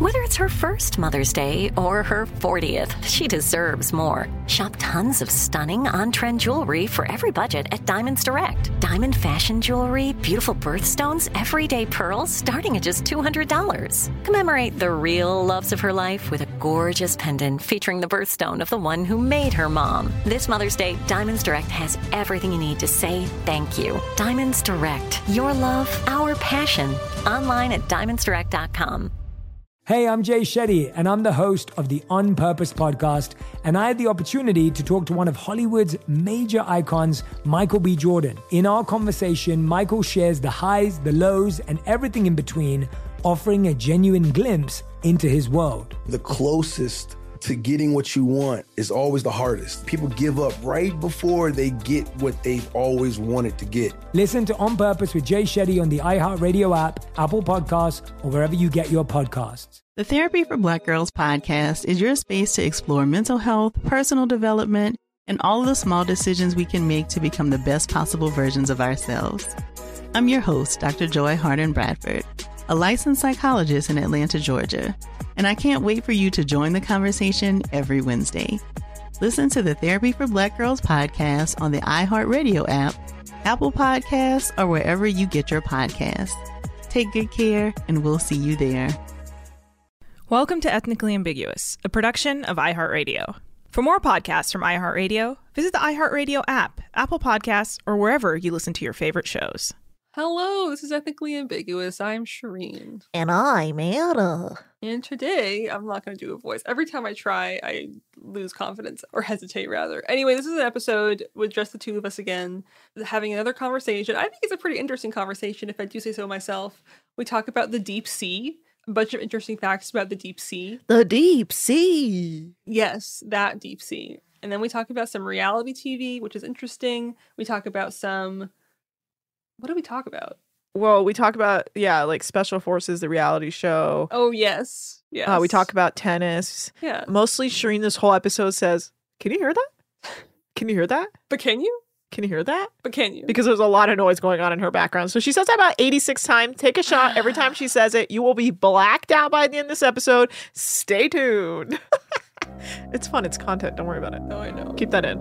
Whether it's her first Mother's Day or her 40th, she deserves more. Shop tons of stunning on-trend jewelry for every budget at Diamonds Direct. Diamond fashion jewelry, beautiful birthstones, everyday pearls starting at just $200. Commemorate the real loves of her life with a gorgeous pendant featuring the birthstone of the one who made her mom. This Mother's Day, Diamonds Direct has everything you need to say thank you. Diamonds Direct. Your love, our passion. Online at diamondsdirect.com. Hey, I'm Jay Shetty, and I'm the host of the On Purpose podcast, and I had the opportunity to talk to one of Hollywood's major icons, Michael B. Jordan. In our conversation, Michael shares the highs, the lows, and everything in between, offering a genuine glimpse into his world. The closest to getting what you want is always the hardest. People give up right before they get what they've always wanted to get. Listen to On Purpose with Jay Shetty on the iHeartRadio app, Apple Podcasts, or wherever you get your podcasts. The Therapy for Black Girls podcast is your space to explore mental health, personal development, and all of the small decisions we can make to become the best possible versions of ourselves. I'm your host, Dr. Joy Harden Bradford, a licensed psychologist in Atlanta, Georgia, and I can't wait for you to join the conversation every Wednesday. Listen to the Therapy for Black Girls podcast on the iHeartRadio app, Apple Podcasts, or wherever you get your podcasts. Take good care, and we'll see you there. Welcome to Ethnically Ambiguous, a production of iHeartRadio. For more podcasts from iHeartRadio, visit the iHeartRadio app, Apple Podcasts, or wherever you listen to your favorite shows. Hello, this is Ethnically Ambiguous. I'm Shireen. And I'm Anna. And today, I'm not going to do a voice. Every time I try, I lose confidence, or hesitate, rather. Anyway, this is an episode with just the two of us again, having another conversation. I think it's a pretty interesting conversation, if I do say so myself. We talk about the deep sea, a bunch of interesting facts about the deep sea. The deep sea. Yes, that deep sea. And then we talk about some reality TV, which is interesting. We talk about some... What do we talk about? Well, we talk about, like Special Forces, the reality show. Oh, yes. Yes. We talk about tennis. Yeah. Mostly Shireen this whole episode says, can you hear that? Can you hear that? But can you? Can you hear that? But can you? Because there's a lot of noise going on in her background. So she says that about 86 times. Take a shot every time she says it. You will be blacked out by the end of this episode. Stay tuned. It's fun. It's content. Don't worry about it. Oh, I know. Keep that in.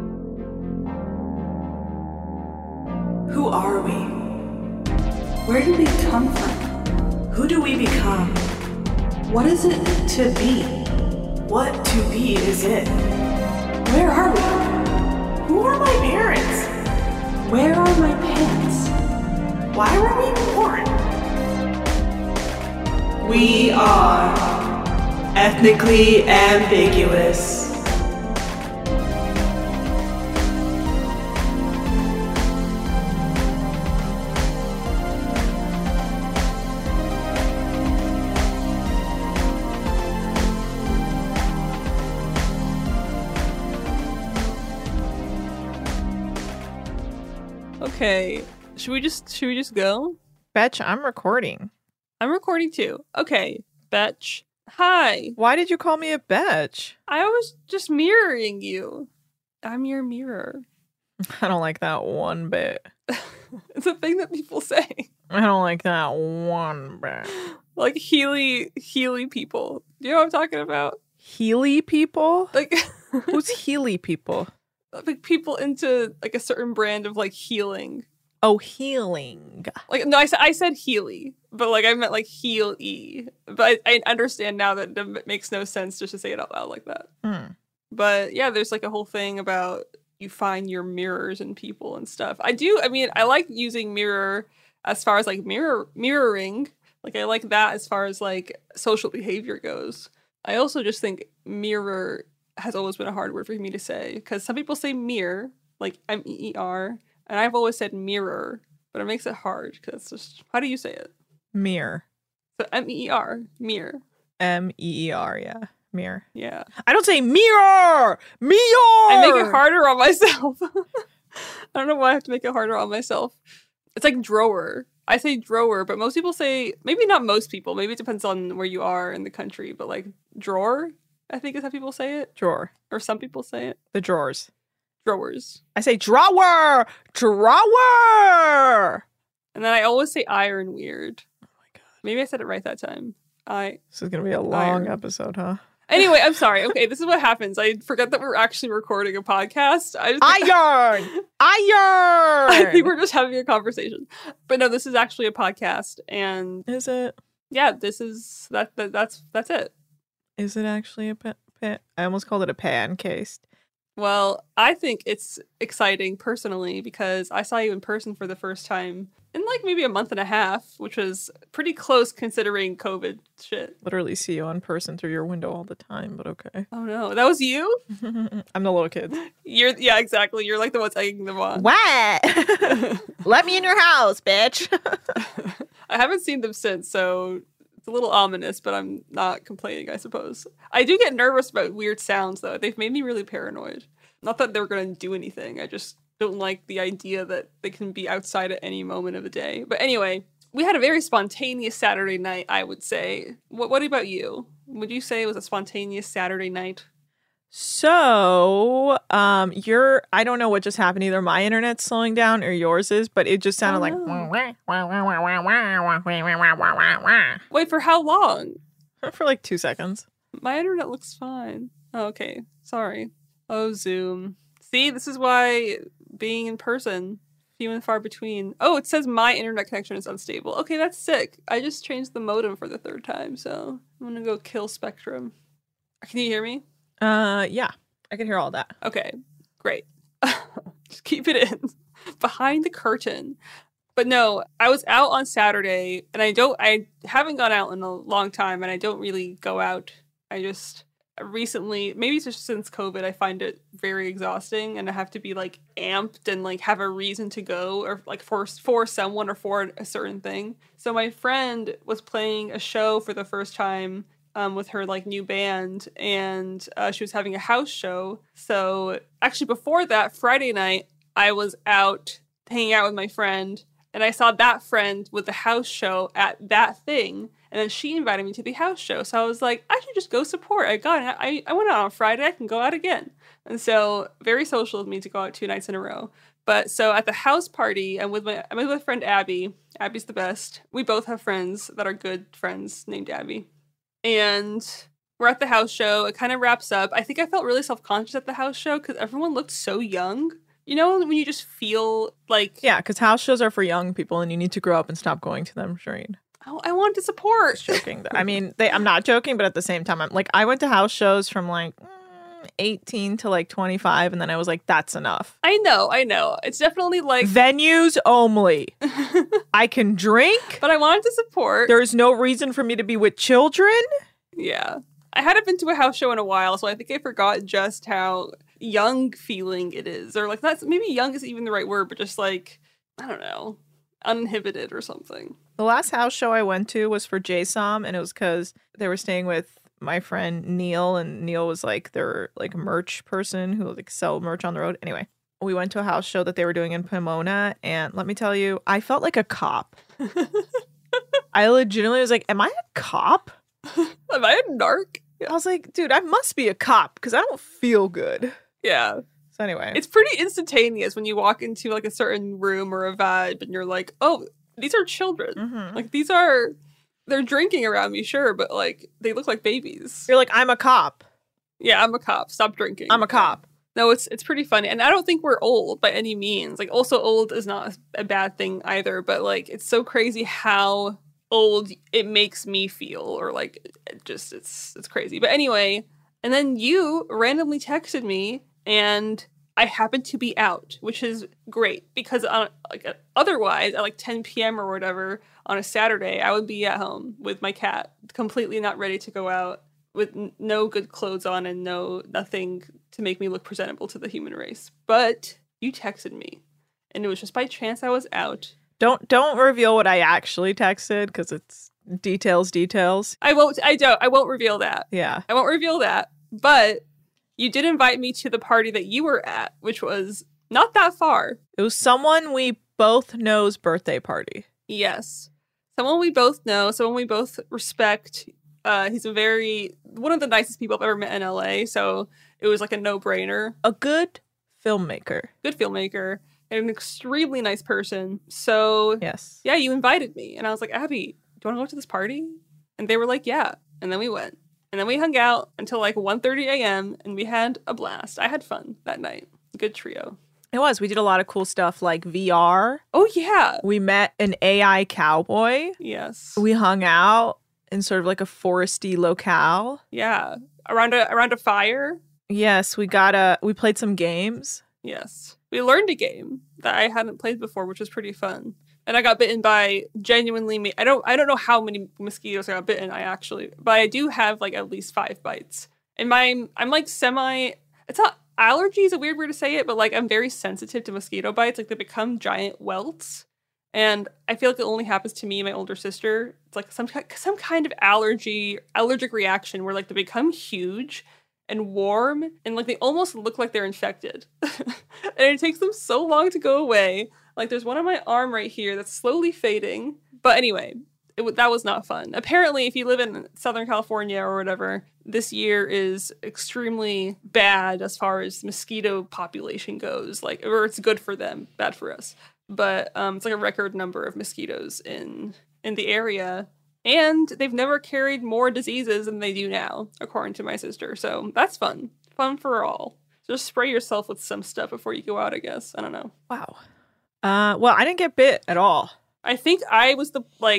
Who are we? Where did we come from? Who do we become? What is it to be? What to be is it? Where are we? Who are my parents? Where are my pants? Why were we born? We are ethnically ambiguous. Okay, should we just go? Betch, I'm recording. I'm recording too. Okay, Betch. Hi. Why did you call me a Betch? I was just mirroring you. I'm your mirror. I don't like that one bit. It's a thing that people say. I don't like that one bit. Like Healy people. Do you know what I'm talking about? Healy people? Like who's Healy people? Like people into like a certain brand of like healing. Oh, healing. Like no, I said Healy, but like I meant like Heal-y. But I understand now that it makes no sense just to say it out loud like that. But yeah, there's like a whole thing about you find your mirrors in people and stuff. I like using mirror as far as like mirroring. Like I like that as far as like social behavior goes. I also just think mirror has always been a hard word for me to say because some people say mirror, like M-E-E-R, and I've always said mirror, but it makes it hard because it's just, how do you say it? Mirror. So M-E-E-R, mirror. M-E-E-R, yeah. Mirror. Yeah. I don't say mirror! Mirror! I make it harder on myself. I don't know why I have to make it harder on myself. It's like drawer. I say drawer, but most people say, maybe not most people, maybe it depends on where you are in the country, but like drawer, I think is how people say it. Drawer. Or some people say it. The drawers. Drawers. I say drawer! Drawer! And then I always say iron weird. Oh my god. Maybe I said it right that time. This is going to be a long episode, huh? Anyway, I'm sorry. Okay, this is what happens. I forget that we're actually recording a podcast. Iron! I think we're just having a conversation. But no, this is actually a podcast. And is it? Yeah, this is that's it. Is it actually a I almost called it a pancase. Well, I think it's exciting personally because I saw you in person for the first time in like maybe a month and a half, which was pretty close considering COVID shit. Literally see you in person through your window all the time, but okay. Oh no, that was you? I'm the little kid. Yeah, exactly. You're like the ones egging them on. What? Let me in your house, bitch. I haven't seen them since, so it's a little ominous, but I'm not complaining, I suppose. I do get nervous about weird sounds, though. They've made me really paranoid. Not that they're going to do anything. I just don't like the idea that they can be outside at any moment of the day. But anyway, we had a very spontaneous Saturday night, I would say. What about you? Would you say it was a spontaneous Saturday night? So, I don't know what just happened. Either my internet's slowing down or yours is, but it just sounded like. Wait, for how long? For like 2 seconds. My internet looks fine. Oh, okay. Sorry. Oh, Zoom. See, this is why being in person, few and far between. Oh, it says my internet connection is unstable. Okay, that's sick. I just changed the modem for the 3rd time, so I'm gonna go kill Spectrum. Can you hear me? Yeah, I can hear all that. Okay, great. Just keep it in. Behind the curtain. But no, I was out on Saturday, and I haven't gone out in a long time, and I don't really go out. I just recently, maybe it's just since COVID, I find it very exhausting, and I have to be like amped and like have a reason to go, or like for someone or for a certain thing. So my friend was playing a show for the first time with her like new band, and she was having a house show. So actually before that, Friday night, I was out hanging out with my friend, and I saw that friend with the house show at that thing, and then she invited me to the house show. So I was like, I should just go support. I went out on Friday, I can go out again. And so very social of me to go out 2 nights in a row. But so at the house party, I'm with my friend Abby. Abby's the best. We both have friends that are good friends named Abby. And we're at the house show. It kind of wraps up. I think I felt really self-conscious at the house show because everyone looked so young. You know, when you just feel like... Yeah, because house shows are for young people and you need to grow up and stop going to them, Shireen. I want to support. Joking. I mean, I'm not joking, but at the same time, I went to house shows from like 18 to like 25, and then I was like, that's enough. I know. It's definitely like... Venues only. I can drink. But I wanted to support. There's no reason for me to be with children. Yeah. I hadn't been to a house show in a while, so I think I forgot just how young feeling it is. Or like, that's maybe young isn't even the right word, but just like, I don't know, uninhibited or something. The last house show I went to was for JSOM, and it was because they were staying with my friend Neil, and Neil was like their like merch person who like sell merch on the road. Anyway, we went to a house show that they were doing in Pomona, and let me tell you, I felt like a cop. I legitimately was like, am I a cop? Am I a narc? Yeah. I was like, dude, I must be a cop because I don't feel good. Yeah. So anyway. It's pretty instantaneous when you walk into like a certain room or a vibe and you're like, oh, these are children. Mm-hmm. Like they're drinking around me, sure, but like they look like babies. You're like, I'm a cop. Yeah, I'm a cop. Stop drinking. I'm a cop. No, it's pretty funny. And I don't think we're old by any means. Like also old is not a bad thing either, but like it's so crazy how old it makes me feel, or like it's crazy. But anyway, and then you randomly texted me and I happened to be out, which is great because otherwise at like 10 p.m. or whatever on a Saturday, I would be at home with my cat, completely not ready to go out, with no good clothes on and nothing to make me look presentable to the human race. But you texted me, and it was just by chance I was out. Don't reveal what I actually texted because it's details. I won't reveal that. Yeah. I won't reveal that. But you did invite me to the party that you were at, which was not that far. It was someone we both know's birthday party. Yes. Someone we both know, someone we both respect. He's one of the nicest people I've ever met in LA, so it was like a no-brainer. A good filmmaker. And an extremely nice person. So yes. Yeah, you invited me. And I was like, Abby, do you want to go to this party? And And they were like, yeah. And then we went. And then we hung out until like 1:30 a.m. and we had a blast. I had fun that night. Good trio. It was. We did a lot of cool stuff like VR. Oh, yeah. We met an AI cowboy. Yes. We hung out in sort of like a foresty locale. Yeah. Around a fire. Yes, we played some games. Yes. We learned a game that I hadn't played before, which was pretty fun. And I got bitten by genuinely, I don't know how many mosquitoes I got bitten, but I do have like at least 5 bites. And I'm like it's not allergy is a weird word to say it, but like I'm very sensitive to mosquito bites. Like they become giant welts. And I feel like it only happens to me and my older sister. It's like some kind of allergic reaction where like they become huge and warm and like they almost look like they're infected. And it takes them so long to go away. Like there's one on my arm right here that's slowly fading. But anyway, that was not fun. Apparently, if you live in Southern California or whatever, this year is extremely bad as far as mosquito population goes. Like, or it's good for them, bad for us. But it's like a record number of mosquitoes in the area. And they've never carried more diseases than they do now, according to my sister. So that's fun. Fun for all. Just spray yourself with some stuff before you go out, I guess. I don't know. Wow. Well, I didn't get bit at all. I think I was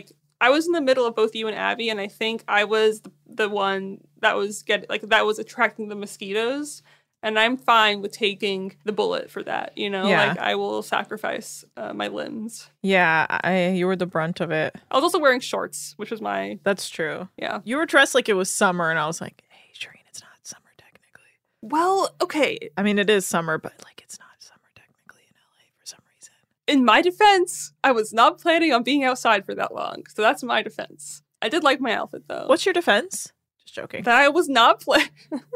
in the middle of both you and Abby, and I think I was the one that was attracting the mosquitoes. And I'm fine with taking the bullet for that, you know? Yeah. Like, I will sacrifice my limbs. Yeah, you were the brunt of it. I was also wearing shorts, which was my... That's true. Yeah. You were dressed like it was summer, and I was like, hey, Shireen, it's not summer technically. Well, okay. I mean, it is summer, but like it's not summer technically in LA for some reason. In my defense, I was not planning on being outside for that long. So that's my defense. I did like my outfit, though. What's your defense? Just joking. That I was not planning...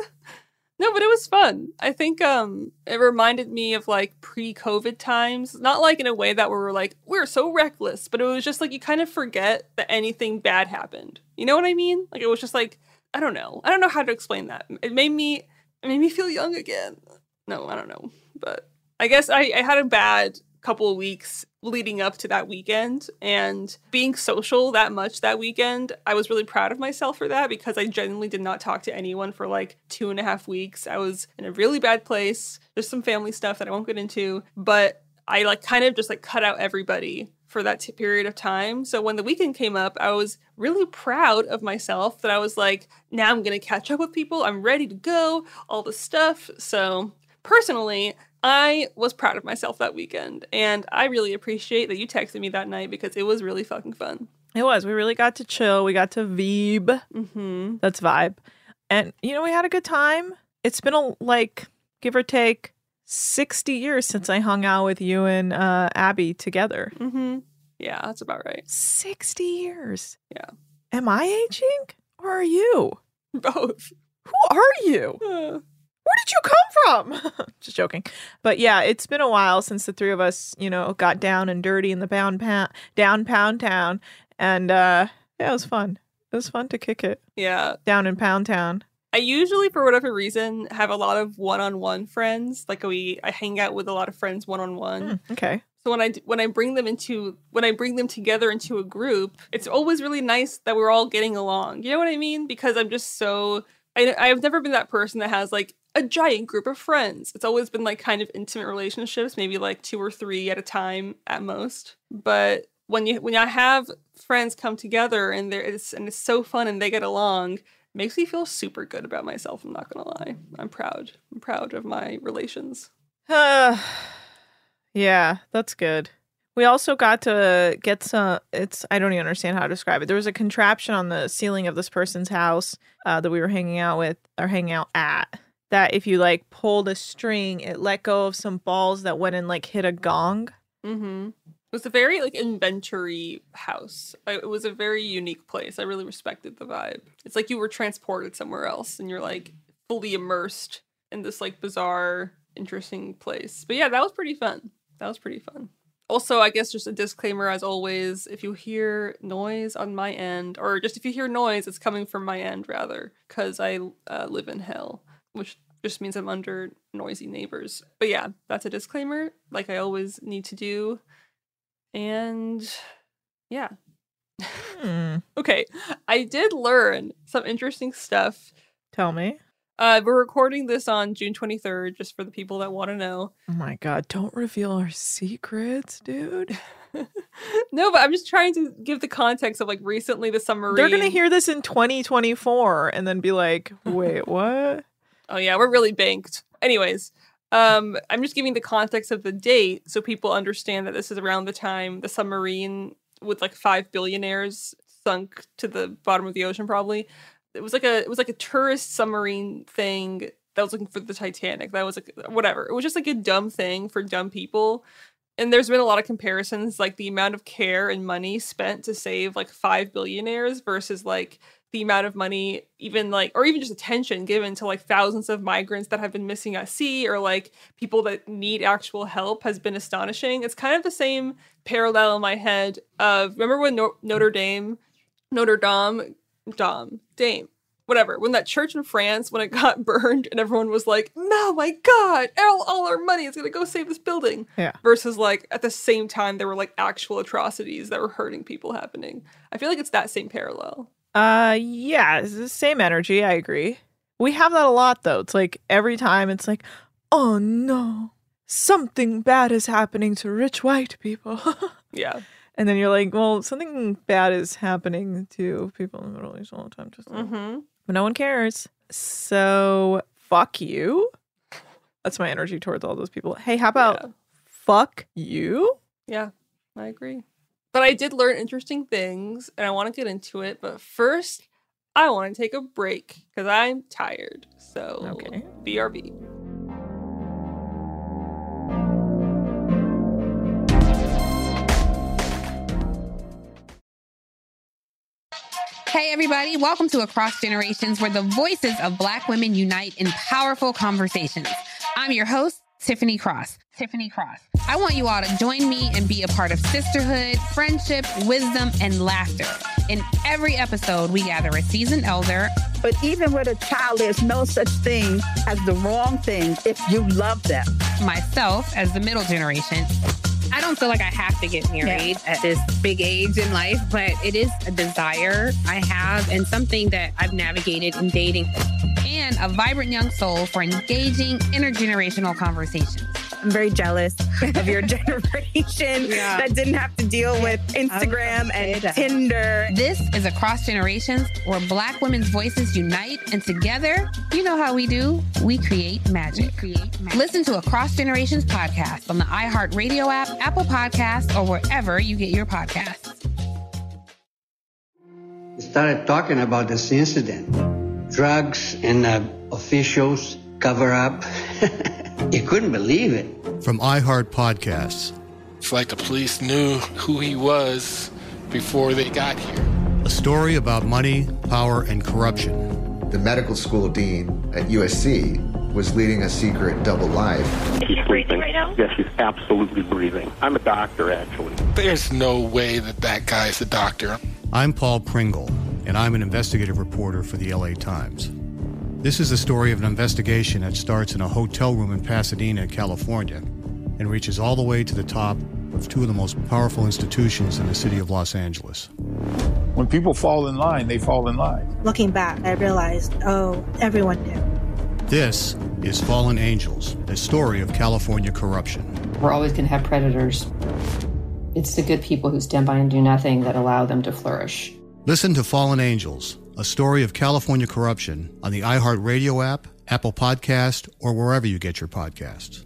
No, but it was fun. I think it reminded me of like pre-COVID times. Not like in a way that we're so reckless, but it was just like you kind of forget that anything bad happened. You know what I mean? Like it was just like, I don't know how to explain that. It made me feel young again. No, I don't know. But I guess I had a bad couple of weeks leading up to that weekend, and being social that much that weekend, I was really proud of myself for that because I genuinely did not talk to anyone for like 2.5 weeks. I was in a really bad place. There's some family stuff that I won't get into, but I like kind of just like cut out everybody for that period of time. So when the weekend came up, I was really proud of myself that I was like, now I'm going to catch up with people. I'm ready to go, all this stuff. So personally, I was proud of myself that weekend, and I really appreciate that you texted me that night because it was really fucking fun. It was. We really got to chill. We got to vibe. Mm-hmm. That's vibe. And, we had a good time. It's been, give or take, 60 years since I hung out with you and Abby together. Mm-hmm. Yeah, that's about right. 60 years. Yeah. Am I aging, or are you? Both. Who are you? Where did you come from? Just joking. But yeah, it's been a while since the three of us, got down and dirty in the down Pound Town. And yeah, it was fun. It was fun to kick it. Yeah. Down in Pound Town. I usually, for whatever reason, have a lot of one-on-one friends. Like I hang out with a lot of friends one-on-one. Okay. So when I bring them together into a group, it's always really nice that we're all getting along. You know what I mean? Because I'm just so... I've never been that person that has like a giant group of friends. It's always been like kind of intimate relationships, maybe like 2 or 3 at a time at most. But when I have friends come together and it's so fun and they get along, it makes me feel super good about myself. I'm not gonna lie. I'm proud. I'm proud of my relations. Yeah, that's good. We also got to get some, I don't even understand how to describe it. There was a contraption on the ceiling of this person's house that we were hanging out at, that if you like pulled a string, it let go of some balls that went and like hit a gong. Mm-hmm. It was a very like inventory house. It was a very unique place. I really respected the vibe. It's like you were transported somewhere else and you're like fully immersed in this like bizarre, interesting place. But yeah, that was pretty fun. Also, I guess just a disclaimer, as always, if you hear noise on my end, or just if you hear noise, it's coming from my end, rather, because I live in hell, which just means I'm under noisy neighbors. But yeah, that's a disclaimer, like I always need to do. And yeah, Okay, I did learn some interesting stuff. Tell me. We're recording this on June 23rd, just for the people that want to know. Oh my God, don't reveal our secrets, dude. No, but I'm just trying to give the context of like recently the submarine. They're going to hear this in 2024 and then be like, wait, what? Oh yeah, we're really banked. Anyways, I'm just giving the context of the date so people understand that this is around the time the submarine with like 5 billionaires sunk to the bottom of the ocean probably. It was like a tourist submarine thing that was looking for the Titanic. That was like whatever. It was just like a dumb thing for dumb people. And there's been a lot of comparisons, like the amount of care and money spent to save like 5 billionaires versus like the amount of money even just attention given to like thousands of migrants that have been missing at sea or like people that need actual help has been astonishing. It's kind of the same parallel in my head of, remember when Notre Dame, when that church in France, when it got burned and everyone was like, no, my God, all our money is going to go save this building. Yeah. Versus like at the same time, there were like actual atrocities that were hurting people happening. I feel like it's that same parallel. Yeah, it's the same energy. I agree. We have that a lot though. It's like every time it's like, oh no, something bad is happening to rich white people. Yeah. And then you're like, well, something bad is happening to people in the Middle East all the time. Just but no one cares. So fuck you. That's my energy towards all those people. Hey, how about fuck you? Yeah, I agree. But I did learn interesting things, and I want to get into it. But first, I want to take a break because I'm tired. So, okay. BRB. Hey everybody, welcome to Across Generations, where the voices of Black women unite in powerful conversations. I'm your host, Tiffany Cross. I want you all to join me and be a part of sisterhood, friendship, wisdom, and laughter. In every episode, we gather a seasoned elder. But even with a child, there's no such thing as the wrong thing if you love them. Myself, as the middle generation. I don't feel like I have to get married at this big age in life, but it is a desire I have and something that I've navigated in dating. And a vibrant young soul for engaging intergenerational conversations. I'm very jealous of your generation that didn't have to deal with Instagram and Tinder. This is Across Generations, where Black women's voices unite, and together, you know how we do, we create magic. Listen to Across Generations podcast on the iHeartRadio app, Apple Podcasts, or wherever you get your podcasts. We started talking about this incident. Drugs and officials cover up. You couldn't believe it. From iHeart Podcasts. It's like the police knew who he was before they got here. A story about money, power, and corruption. The medical school dean at USC was leading a secret double life. Is he breathing right now? Yes, he's absolutely breathing. I'm a doctor, actually. There's no way that guy's a doctor. I'm Paul Pringle, and I'm an investigative reporter for the LA Times. This is the story of an investigation that starts in a hotel room in Pasadena, California, and reaches all the way to the top of two of the most powerful institutions in the city of Los Angeles. When people fall in line, they fall in line. Looking back, I realized, everyone knew. This is Fallen Angels, a story of California corruption. We're always going to have predators. It's the good people who stand by and do nothing that allow them to flourish. Listen to Fallen Angels, a story of California corruption on the iHeartRadio app, Apple Podcast, or wherever you get your podcasts.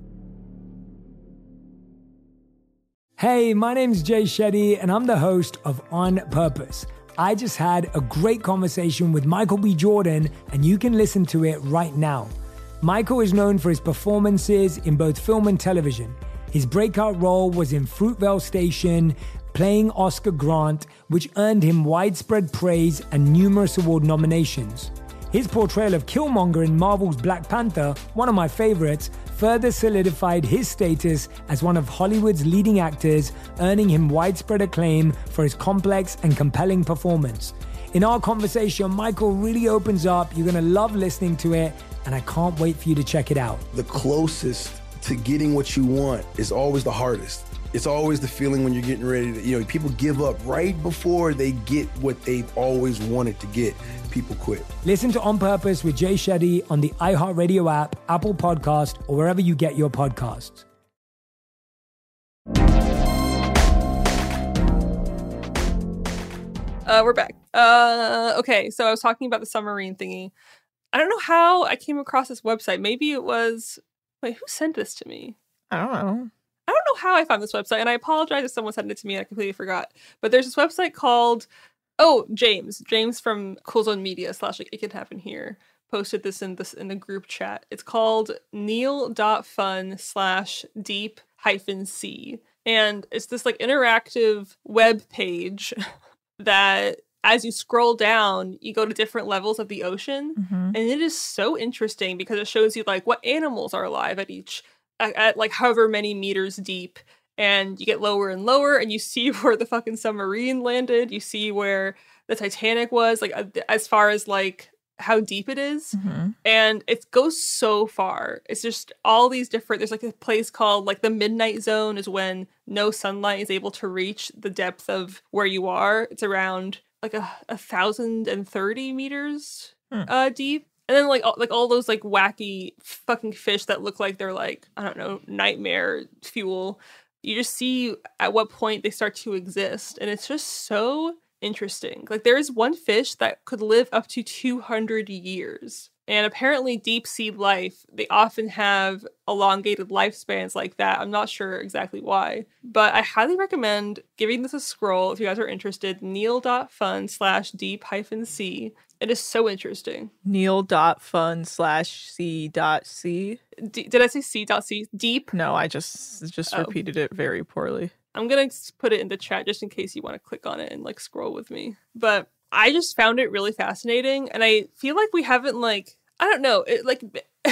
Hey, my name's Jay Shetty, and I'm the host of On Purpose. I just had a great conversation with Michael B. Jordan, and you can listen to it right now. Michael is known for his performances in both film and television. His breakout role was in Fruitvale Station, playing Oscar Grant, which earned him widespread praise and numerous award nominations. His portrayal of Killmonger in Marvel's Black Panther, one of my favorites, further solidified his status as one of Hollywood's leading actors, earning him widespread acclaim for his complex and compelling performance. In our conversation, Michael really opens up. You're going to love listening to it, and I can't wait for you to check it out. The closest to getting what you want is always the hardest. It's always the feeling when you're getting ready to, people give up right before they get what they've always wanted to get. People quit. Listen to On Purpose with Jay Shetty on the iHeartRadio app, Apple Podcast, or wherever you get your podcasts. We're back. Okay, so I was talking about the submarine thingy. I don't know how I came across this website. Maybe it was... Wait, who sent this to me? I don't know. I don't know how I found this website, and I apologize if someone sent it to me and I completely forgot. But there's this website called... Oh, James from Cool Zone Media / It Can Happen Here posted this in the group chat. It's called neil.fun/deep-c. And it's this like interactive web page that as you scroll down, you go to different levels of the ocean. And it is so interesting because it shows you like what animals are alive at like however many meters deep. And you get lower and lower, and you see where the fucking submarine landed. You see where the Titanic was, like as far as like how deep it is. And it goes so far. It's just all these different. There's like a place called like the midnight zone is when no sunlight is able to reach the depth of where you are. It's around like 1,030 meters deep. And then like all those like wacky fucking fish that look like they're like, I don't know, nightmare fuel. You just see at what point they start to exist. And it's just so interesting. Like there is one fish that could live up to 200 years. And apparently deep sea life, they often have elongated lifespans like that. I'm not sure exactly why. But I highly recommend giving this a scroll if you guys are interested. neil.fun/deep-c. It is so interesting. neil.fun/c.c. Did I say c.c? Deep? No, I just repeated it very poorly. I'm going to put it in the chat just in case you want to click on it and like scroll with me. But I just found it really fascinating. And I feel like we haven't like, I don't know, it like,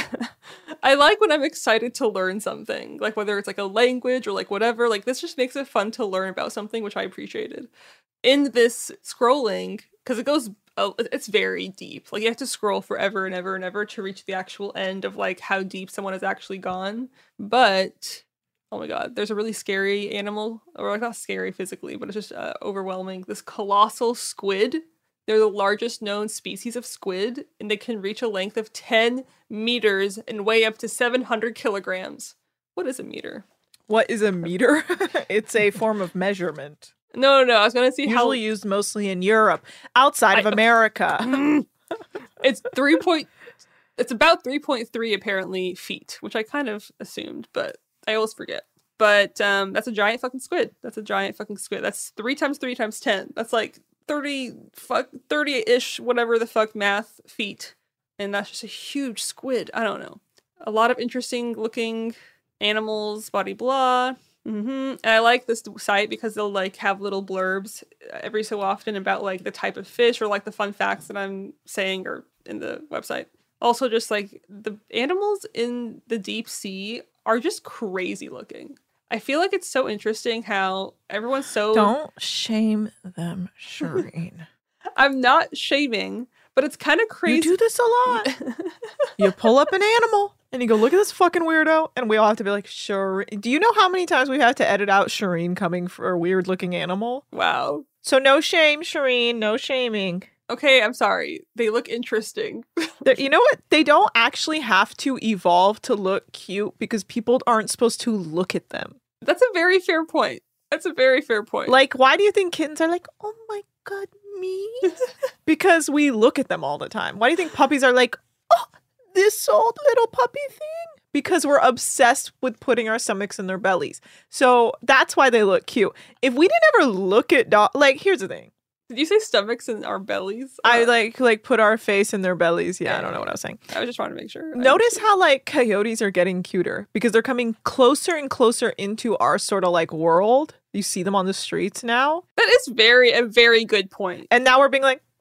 I like when I'm excited to learn something, like whether it's like a language or like whatever, like this just makes it fun to learn about something, which I appreciated. In this scrolling, because it goes, it's very deep. Like you have to scroll forever and ever and ever to reach the actual end of like how deep someone has actually gone. But oh my god, there's a really scary animal, or like not scary physically, but it's just overwhelming. This colossal squid. They're the largest known species of squid, and they can reach a length of 10 meters and weigh up to 700 kilograms. What is a meter? What is a meter? It's a form of measurement. No. I was going to see how... Usually used mostly in Europe, outside of America. It's about 3.3 apparently feet, which I kind of assumed, but I always forget. But that's a giant fucking squid. That's 3 times 3 times 10. That's like 30-ish, whatever the fuck math feet. And that's just a huge squid. I don't know. A lot of interesting looking animals, blah, blah. And I like this site because they'll like have little blurbs every so often about like the type of fish or like the fun facts that I'm saying or in the website. Also just like the animals in the deep sea are just crazy looking. I feel like it's so interesting how everyone's so... Don't shame them, Shireen. I'm not shaming, but it's kind of crazy. You do this a lot. You pull up an animal and you go, look at this fucking weirdo. And we all have to be like, Shireen. Do you know how many times we've had to edit out Shireen coming for a weird looking animal? Wow. So no shame, Shireen. No shaming. Okay, I'm sorry. They look interesting. You know what? They don't actually have to evolve to look cute because people aren't supposed to look at them. That's a very fair point. Like, why do you think kittens are like, oh my god, me? Because we look at them all the time. Why do you think puppies are like, oh, this old little puppy thing? Because we're obsessed with putting our stomachs in their bellies. So that's why they look cute. If we didn't ever look at dogs, like, here's the thing. Did you say stomachs in our bellies? I like put our face in their bellies. Yeah, I don't know what I was saying. I was just trying to make sure. Notice how like coyotes are getting cuter because they're coming closer and closer into our sort of like world. You see them on the streets now. That is a very good point. And now we're being like,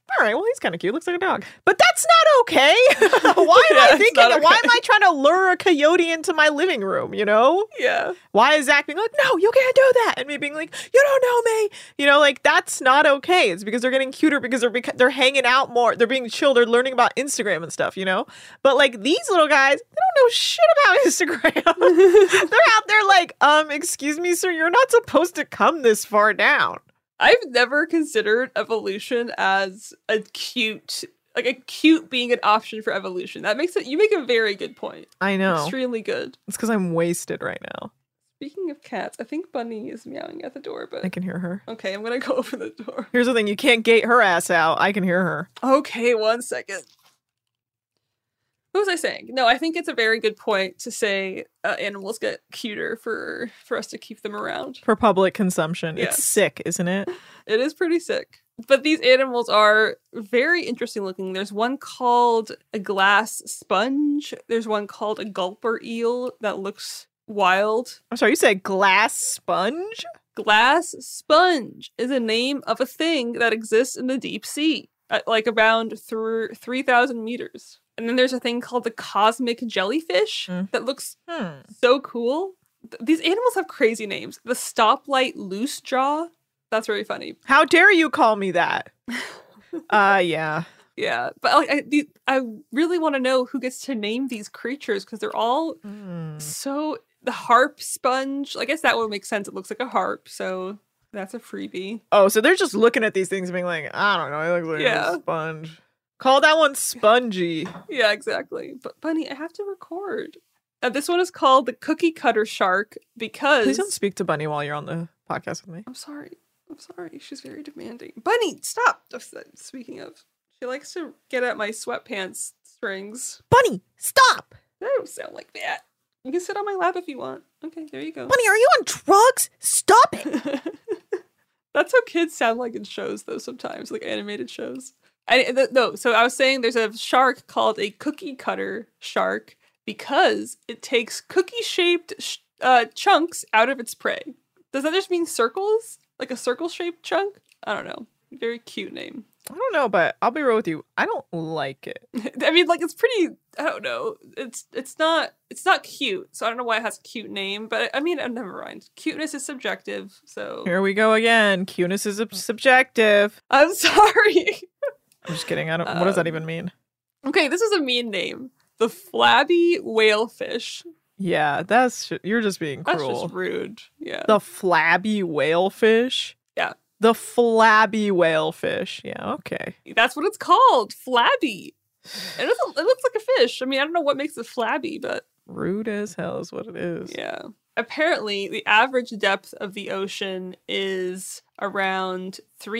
all right, well, he's kind of cute. Looks like a dog. But that's not okay. Why am I thinking that? Why am I trying to lure a coyote into my living room, you know? Yeah. Why is Zach being like, no, you can't do that? And me being like, you don't know me. You know, like, that's not okay. It's because they're getting cuter because they're hanging out more. They're being chill. They're learning about Instagram and stuff, you know? But, like, these little guys, they don't know shit about Instagram. They're out there like, excuse me, sir, you're not supposed to come this far down. I've never considered evolution as a cute being an option for evolution. You make a very good point. I know. Extremely good. It's because I'm wasted right now. Speaking of cats, I think Bunny is meowing at the door, but I can hear her. Okay, I'm gonna go open the door. Here's the thing, you can't gate her ass out. I can hear her. Okay, 1 second. What was I saying? No, I think it's a very good point to say animals get cuter for us to keep them around. For public consumption. Yes. It's sick, isn't it? It is pretty sick. But these animals are very interesting looking. There's one called a glass sponge. There's one called a gulper eel that looks wild. I'm sorry, you said glass sponge? Glass sponge is a name of a thing that exists in the deep sea, at like around 3,000 meters. And then there's a thing called the cosmic jellyfish that looks so cool. These animals have crazy names. The stoplight loose jaw. That's very funny. How dare you call me that? Yeah. Yeah, but like I really want to know who gets to name these creatures because they're all so. The harp sponge. I guess that would make sense. It looks like a harp, so that's a freebie. Oh, so they're just looking at these things and being like, I don't know, it looks like a sponge. Call that one spongy. Yeah, exactly. But Bunny, I have to record. This one is called the cookie cutter shark because... Please don't speak to Bunny while you're on the podcast with me. I'm sorry. She's very demanding. Bunny, stop! Speaking of, she likes to get at my sweatpants strings. Bunny, stop! That don't sound like that. You can sit on my lap if you want. Okay, there you go. Bunny, are you on drugs? Stop it! That's how kids sound like in shows, though, sometimes, like animated shows. So I was saying there's a shark called a cookie cutter shark because it takes cookie-shaped chunks out of its prey. Does that just mean circles? Like a circle-shaped chunk? I don't know. Very cute name. I don't know, but I'll be real with you. I don't like it. I mean, like, it's pretty, I don't know. It's not cute, so I don't know why it has a cute name, but I mean, never mind. Cuteness is subjective, so... Here we go again. Cuteness is subjective. I'm sorry. I'm just kidding. What does that even mean? Okay, this is a mean name. The flabby whalefish. Yeah, you're just being cruel. That's just rude. Yeah. The flabby whalefish? Yeah. The flabby whalefish. Yeah, okay. That's what it's called. Flabby. It looks like a fish. I mean, I don't know what makes it flabby, but... Rude as hell is what it is. Yeah. Apparently, the average depth of the ocean is around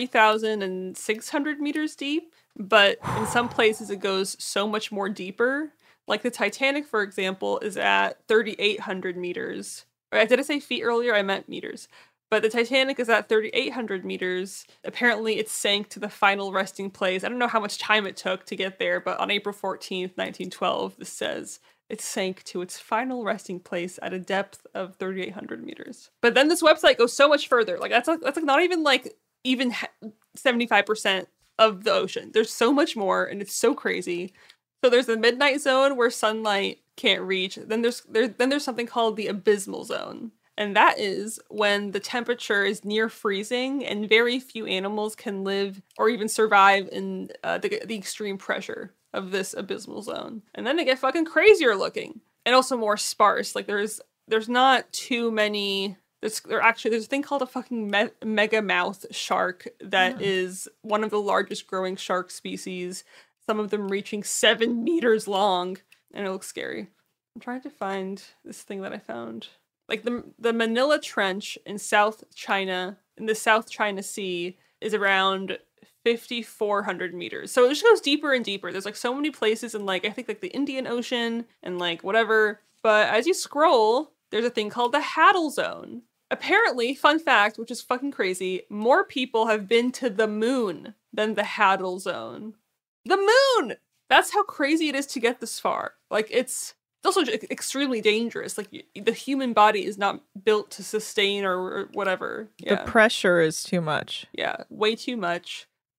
3,600 meters deep, but in some places it goes so much more deeper. Like the Titanic, for example, is at 3,800 meters. Did I say feet earlier? I meant meters. But the Titanic is at 3,800 meters. Apparently, it sank to the final resting place. I don't know how much time it took to get there, but on April 14th, 1912, this says it sank to its final resting place at a depth of 3,800 meters. But then this website goes so much further. Like that's like not even 75% of the ocean. There's so much more, and it's so crazy. So there's the midnight zone where sunlight can't reach. Then there's something called the abysmal zone. And that is when the temperature is near freezing and very few animals can live or even survive in the extreme pressure of this abysmal zone. And then they get fucking crazier looking and also more sparse. Like there's not too many. There's a thing called a fucking mega mouth shark that is one of the largest growing shark species. Some of them reaching 7 meters long, and it looks scary. I'm trying to find this thing that I found. Like the Manila Trench in South China, in the South China Sea, is around 5,400 meters. So it just goes deeper and deeper. There's like so many places in I think the Indian Ocean and whatever. But as you scroll, there's a thing called the Haddle Zone. Apparently, fun fact, which is fucking crazy, more people have been to the moon than the Haddle Zone. The moon! That's how crazy it is to get this far. It's also extremely dangerous. The human body is not built to sustain or whatever. Yeah. The pressure is too much. Yeah, way too much.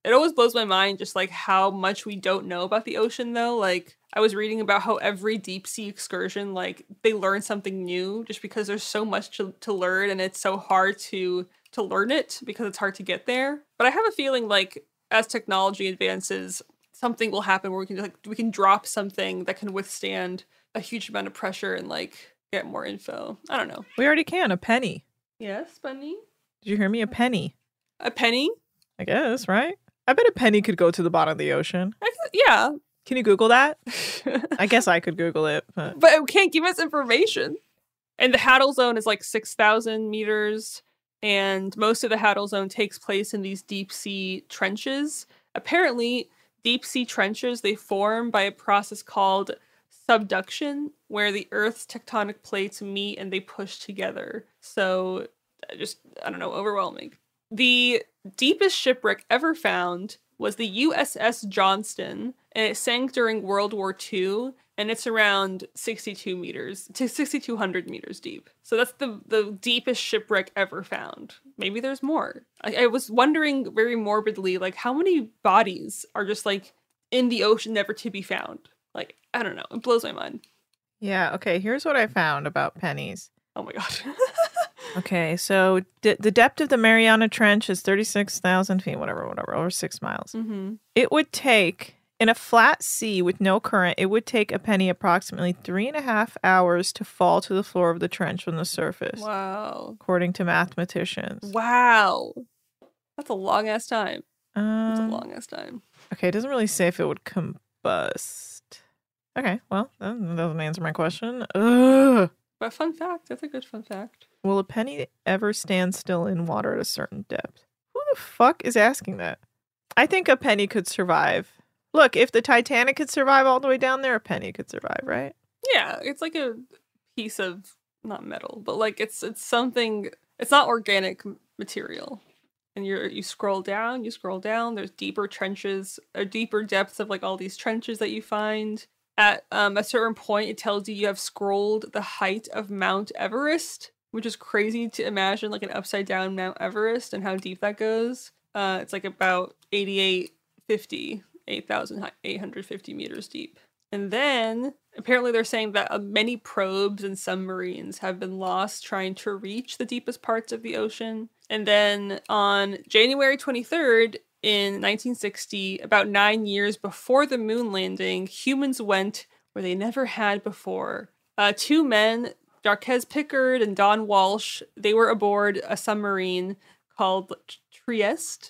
It always blows my mind just like how much we don't know about the ocean though. Like I was reading about how every deep sea excursion, like they learn something new just because there's so much to learn and it's so hard to learn it because it's hard to get there. But I have a feeling like as technology advances, something will happen where we can drop something that can withstand a huge amount of pressure and like get more info. I don't know. We already can. A penny. Yes, penny. Did you hear me? A penny. A penny? I guess, right? I bet a penny could go to the bottom of the ocean. Yeah. Can you Google that? I guess I could Google it. But it can't give us information. And the Hadal Zone is like 6,000 meters. And most of the Hadal Zone takes place in these deep sea trenches. Apparently, deep sea trenches, they form by a process called subduction, where the Earth's tectonic plates meet and they push together. So, I don't know, overwhelming. The deepest shipwreck ever found was the USS Johnston, and it sank during World War II, and it's around 6,200 meters deep. So that's the deepest shipwreck ever found. Maybe there's more. I was wondering very morbidly, like, how many bodies are just, like, in the ocean never to be found? Like, I don't know. It blows my mind. Yeah, okay, here's what I found about pennies. Oh my god. Okay, so the depth of the Mariana Trench is 36,000 feet, whatever, over 6 miles. Mm-hmm. It would take, in a flat sea with no current, it would take a penny approximately 3.5 hours to fall to the floor of the trench from the surface. Wow. According to mathematicians. Wow. That's a long-ass time. That's a long-ass time. Okay, it doesn't really say if it would combust. Okay, well, that doesn't answer my question. Ugh. But fun fact. That's a good fun fact. Will a penny ever stand still in water at a certain depth? Who the fuck is asking that? I think a penny could survive. Look, if the Titanic could survive all the way down there, a penny could survive, right? Yeah, it's like a piece of, not metal, but like it's something, it's not organic material. And you scroll down, there's deeper trenches, deeper depths of like all these trenches that you find. At a certain point, it tells you have scrolled the height of Mount Everest, which is crazy to imagine, like an upside down Mount Everest and how deep that goes. It's like about 8,850 meters deep. And then apparently they're saying that many probes and submarines have been lost trying to reach the deepest parts of the ocean. And then on January 23rd, in 1960, about 9 years before the moon landing, humans went where they never had before. 2 men, Darquez Pickard and Don Walsh, they were aboard a submarine called Trieste,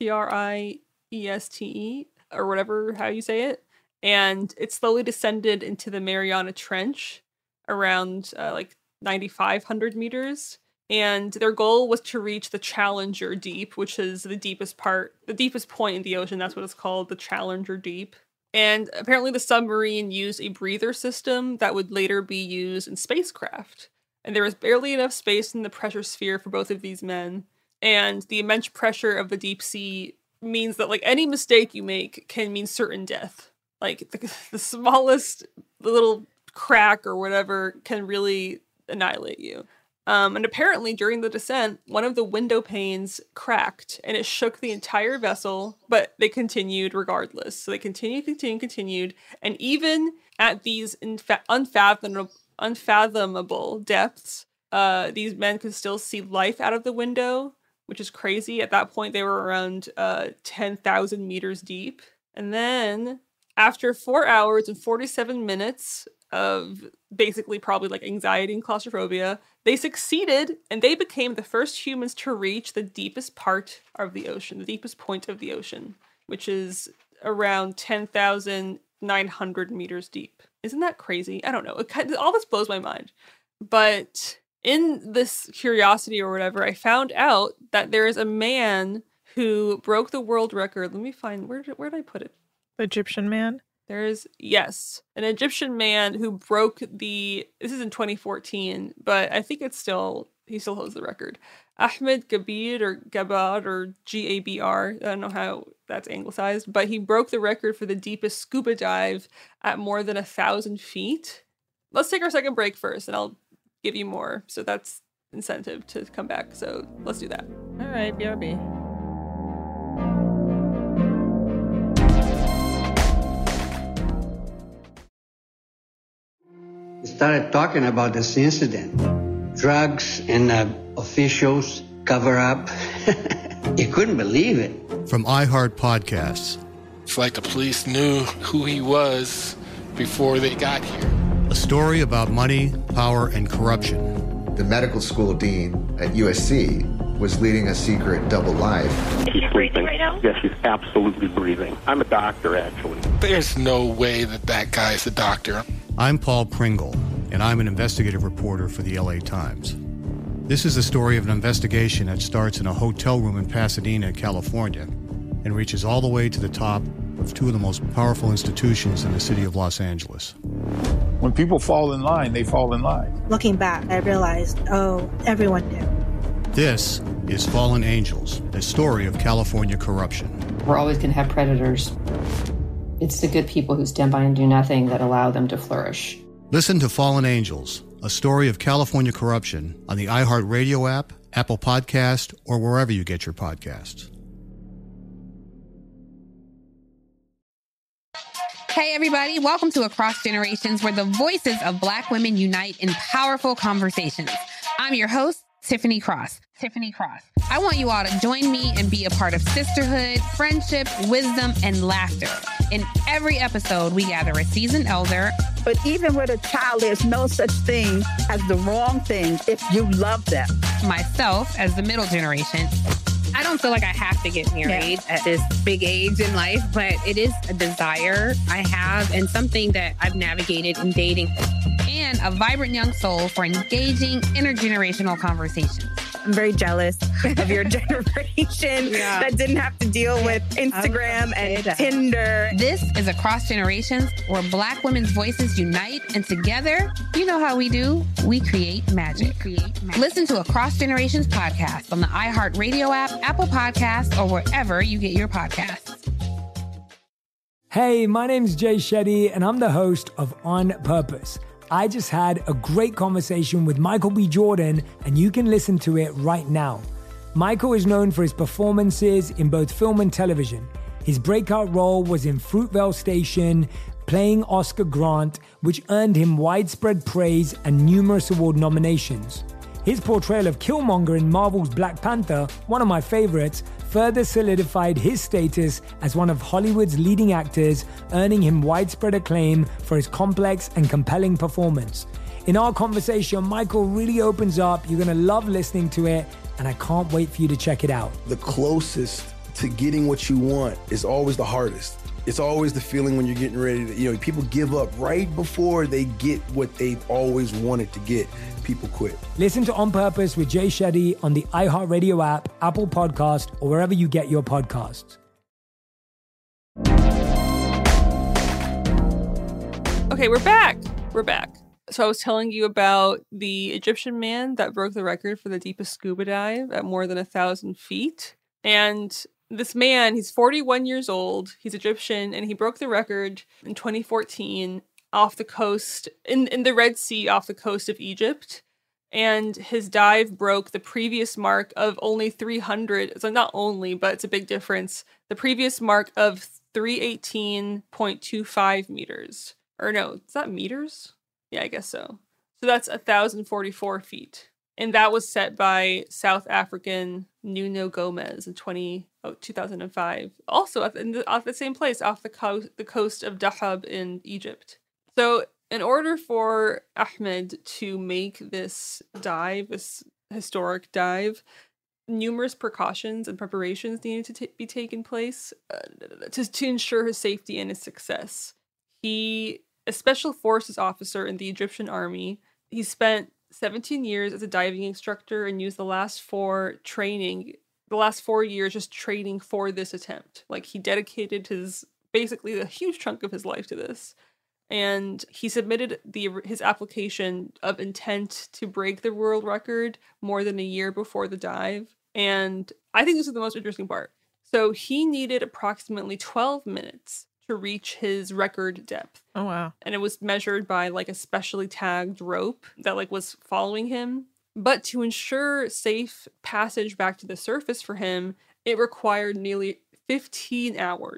Trieste, or whatever, how you say it. And it slowly descended into the Mariana Trench around like 9,500 meters. And their goal was to reach the Challenger Deep, which is the deepest point in the ocean. That's what it's called, the Challenger Deep. And apparently the submarine used a breather system that would later be used in spacecraft. And there was barely enough space in the pressure sphere for both of these men. And the immense pressure of the deep sea means that like any mistake you make can mean certain death. Like the smallest little crack or whatever can really annihilate you. And apparently during the descent, one of the window panes cracked and it shook the entire vessel, but they continued regardless. So they continued. And even at these unfathomable depths, these men could still see life out of the window, which is crazy. At that point, they were around 10,000 meters deep. And then after 4 hours and 47 minutes of basically probably like anxiety and claustrophobia, they succeeded and they became the first humans to reach the deepest part of the ocean, the deepest point of the ocean, which is around 10,900 meters deep. Isn't that crazy? I don't know. All this blows my mind. But in this curiosity or whatever, I found out that there is a man who broke the world record. Let me find, where did I put it? The Egyptian man? There's, yes, an Egyptian man who broke this is in 2014, but I think he still holds the record. Ahmed Gabir or Gabad or Gabr, I don't know how that's anglicized, but he broke the record for the deepest scuba dive at more than 1,000 feet. Let's take our second break first and I'll give you more. So that's incentive to come back. So let's do that. All right, BRB. started talking about this incident. Drugs and officials cover up. You couldn't believe it. From iHeart Podcasts. It's like the police knew who he was before they got here. A story about money, power, and corruption. The medical school dean at USC was leading a secret double life. She's breathing right now? Yes, she's absolutely breathing. I'm a doctor, actually. There's no way that guy's a doctor. I'm Paul Pringle, and I'm an investigative reporter for the LA Times. This is the story of an investigation that starts in a hotel room in Pasadena, California, and reaches all the way to the top of two of the most powerful institutions in the city of Los Angeles. When people fall in line, they fall in line. Looking back, I realized, everyone knew. This is Fallen Angels, a story of California corruption. We're always going to have predators. It's the good people who stand by and do nothing that allow them to flourish. Listen to Fallen Angels, a story of California corruption on the iHeart Radio app, Apple Podcast, or wherever you get your podcasts. Hey, everybody. Welcome to Across Generations, where the voices of Black women unite in powerful conversations. I'm your host, Tiffany Cross. I want you all to join me and be a part of sisterhood, friendship, wisdom, and laughter. In every episode, we gather a seasoned elder. But even with a child, there's no such thing as the wrong thing if you love them. Myself, as the middle generation. I don't feel like I have to get married at this big age in life, but it is a desire I have and something that I've navigated in dating. And a vibrant young soul for engaging intergenerational conversations. I'm very jealous of your generation that didn't have to deal with Instagram and Tinder. This is Across Generations, where Black women's voices unite, and together, you know how we do, we create magic. Listen to Across Generations podcast on the iHeart Radio app, Apple Podcasts, or wherever you get your podcasts. Hey, my name's Jay Shetty, and I'm the host of On Purpose. I just had a great conversation with Michael B. Jordan, and you can listen to it right now. Michael is known for his performances in both film and television. His breakout role was in Fruitvale Station, playing Oscar Grant, which earned him widespread praise and numerous award nominations. His portrayal of Killmonger in Marvel's Black Panther, one of my favorites, further solidified his status as one of Hollywood's leading actors, earning him widespread acclaim for his complex and compelling performance. In our conversation, Michael really opens up. You're going to love listening to it, and I can't wait for you to check it out. The closest to getting what you want is always the hardest. It's always the feeling when you're getting ready to, people give up right before they get what they've always wanted to get. People quit. Listen to On Purpose with Jay Shetty on the iHeartRadio app, Apple Podcast, or wherever you get your podcasts. Okay, we're back. So I was telling you about the Egyptian man that broke the record for the deepest scuba dive at more than 1,000 feet. And this man, he's 41 years old, he's Egyptian, and he broke the record in 2014 off the coast, in the Red Sea off the coast of Egypt. And his dive broke the previous mark of only 300, so not only, but it's a big difference, the previous mark of 318.25 meters. Or no, is that meters? Yeah, I guess so. So that's 1,044 feet. And that was set by South African Nuno Gomes in 2005. Also off the same place, off the coast of Dahab in Egypt. So in order for Ahmed to make this dive, this historic dive, numerous precautions and preparations needed to be taken place to ensure his safety and his success. He, a special forces officer in the Egyptian army, he spent 17 years as a diving instructor and used the last 4 years just training for this attempt. Like, he dedicated basically a huge chunk of his life to this. And he submitted his application of intent to break the world record more than a year before the dive. And I think this is the most interesting part. So he needed approximately 12 minutes to reach his record depth. Oh, wow. And it was measured by a specially tagged rope that was following him. But to ensure safe passage back to the surface for him, it required nearly 15 hours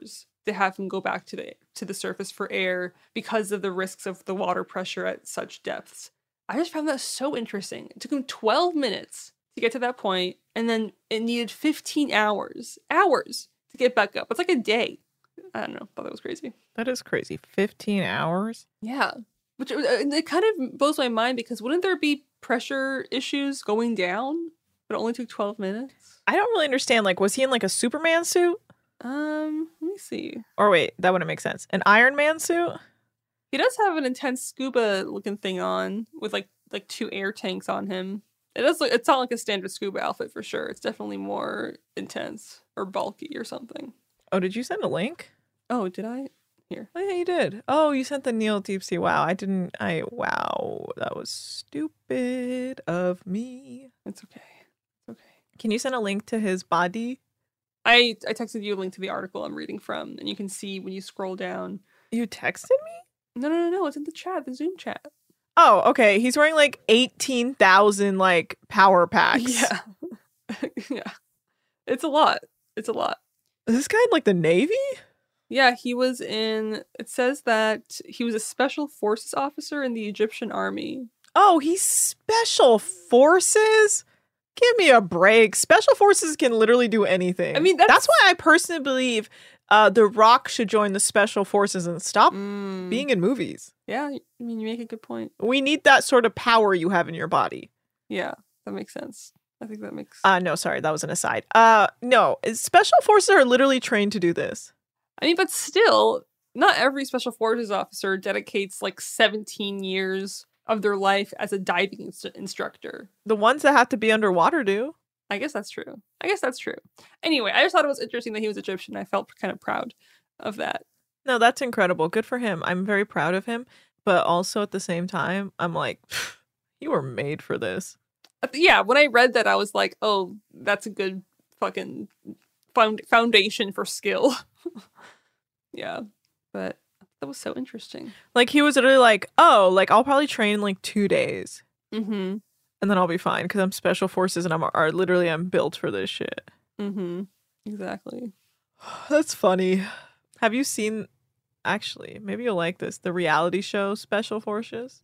to have him go back to the surface for air because of the risks of the water pressure at such depths. I just found that so interesting. It took him 12 minutes to get to that point, and then it needed 15 hours to get back up. It's like a day. I don't know. Thought that was crazy. That is crazy. 15 hours? Yeah. Which it kind of blows my mind because wouldn't there be pressure issues going down? But it only took 12 minutes. I don't really understand. Like, was he in like a Superman suit? Let me see. Or wait, that wouldn't make sense. An Iron Man suit? He does have an intense scuba looking thing on with like 2 air tanks on him. It's not like a standard scuba outfit for sure. It's definitely more intense or bulky or something. Oh, did you send a link? Oh, did I? Here. Oh, yeah, you did. Oh, you sent the Neil Deep Sea. Wow, wow, that was stupid of me. It's okay. Can you send a link to his body? I texted you a link to the article I'm reading from, and you can see when you scroll down. You texted me? No. It's in the chat, the Zoom chat. Oh, okay. He's wearing like 18,000 like power packs. Yeah. Yeah. It's a lot. Is this guy in like the Navy? Yeah, it says that he was a special forces officer in the Egyptian army. Oh, he's special forces? Give me a break. Special forces can literally do anything. I mean, that's why I personally believe The Rock should join the special forces and stop being in movies. Yeah, I mean, you make a good point. We need that sort of power you have in your body. Yeah, that makes sense. I think that makes... No, sorry, that was an aside. No, special forces are literally trained to do this. I mean, but still, not every special forces officer dedicates like 17 years of their life as a diving instructor. The ones that have to be underwater do. I guess that's true. Anyway, I just thought it was interesting that he was Egyptian. I felt kind of proud of that. No, that's incredible. Good for him. I'm very proud of him. But also at the same time, I'm like, you were made for this. Yeah, when I read that, I was like, oh, that's a good fucking foundation for skill. Yeah, but that was so interesting. Like, he was literally like, oh, like, I'll probably train in like 2 days. Mm-hmm. And then I'll be fine because I'm special forces and I'm built for this shit. Mm-hmm. Exactly. That's funny. Have you seen, actually, maybe you'll like this, the reality show Special Forces?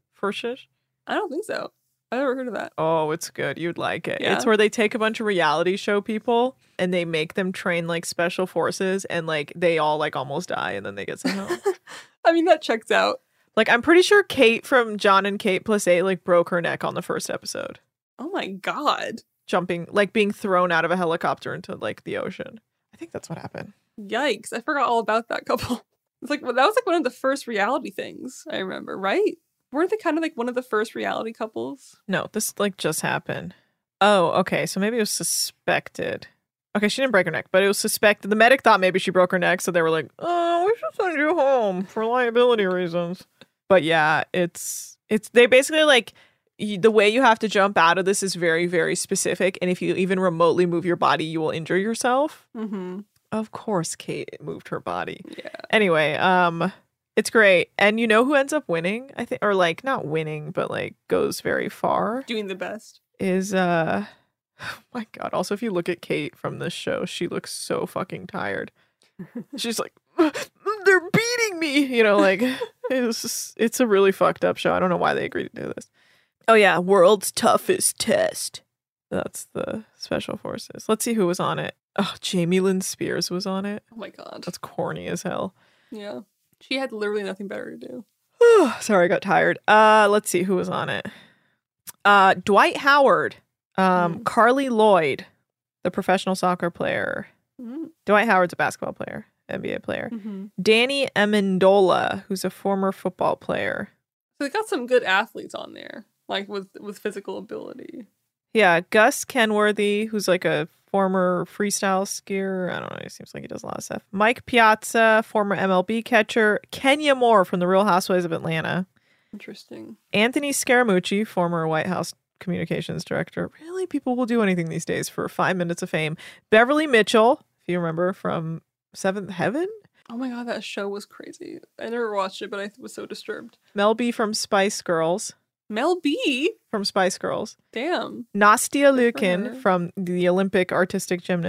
I don't think so. I never heard of that. Oh, it's good. You'd like it. Yeah? It's where they take a bunch of reality show people and they make them train like special forces and like they all like almost die and then they get sent home. I mean, that checks out. Like, I'm pretty sure Kate from John and Kate Plus 8 like broke her neck on the first episode. Oh my God. Jumping, like being thrown out of a helicopter into like the ocean. I think that's what happened. Yikes. I forgot all about that couple. It's like, that was like one of the first reality things I remember, right? Weren't they kind of like one of the first reality couples? No, this like just happened. Oh, okay. So maybe it was suspected. Okay, she didn't break her neck, but it was suspected. The medic thought maybe she broke her neck, so they were like, oh, we should send you home for liability reasons. But yeah, they basically like, the way you have to jump out of this is very, very specific. And if you even remotely move your body, you will injure yourself. Mm-hmm. Of course, Kate moved her body. Yeah. Anyway, it's great. And you know who ends up winning? I think, or like not winning, but like goes very far. Doing the best. Is, oh my God. Also, if you look at Kate from this show, she looks so fucking tired. She's like, they're beating me. You know, like, it's a really fucked up show. I don't know why they agreed to do this. Oh yeah, World's Toughest Test. That's the Special Forces. Let's see who was on it. Oh, Jamie Lynn Spears was on it. Oh my God. That's corny as hell. Yeah. She had literally nothing better to do. Sorry, I got tired. Let's see who was on it. Dwight Howard. Carly Lloyd, the professional soccer player. Mm. Dwight Howard's a basketball player, NBA player. Mm-hmm. Danny Amendola, who's a former football player. So they got some good athletes on there, like with physical ability. Yeah, Gus Kenworthy, who's like a former freestyle skier. I don't know. He seems like he does a lot of stuff. Mike Piazza, former MLB catcher. Kenya Moore from The Real Housewives of Atlanta. Interesting. Anthony Scaramucci, former White House communications director. Really, people will do anything these days for 5 minutes of fame. Beverly Mitchell, if you remember from Seventh Heaven. Oh my God, that show was crazy. I never watched it, but I was so disturbed. Mel B from Spice Girls. Mel B? From Spice Girls. Damn. Nastia Liukin from the Olympic artistic gymnast.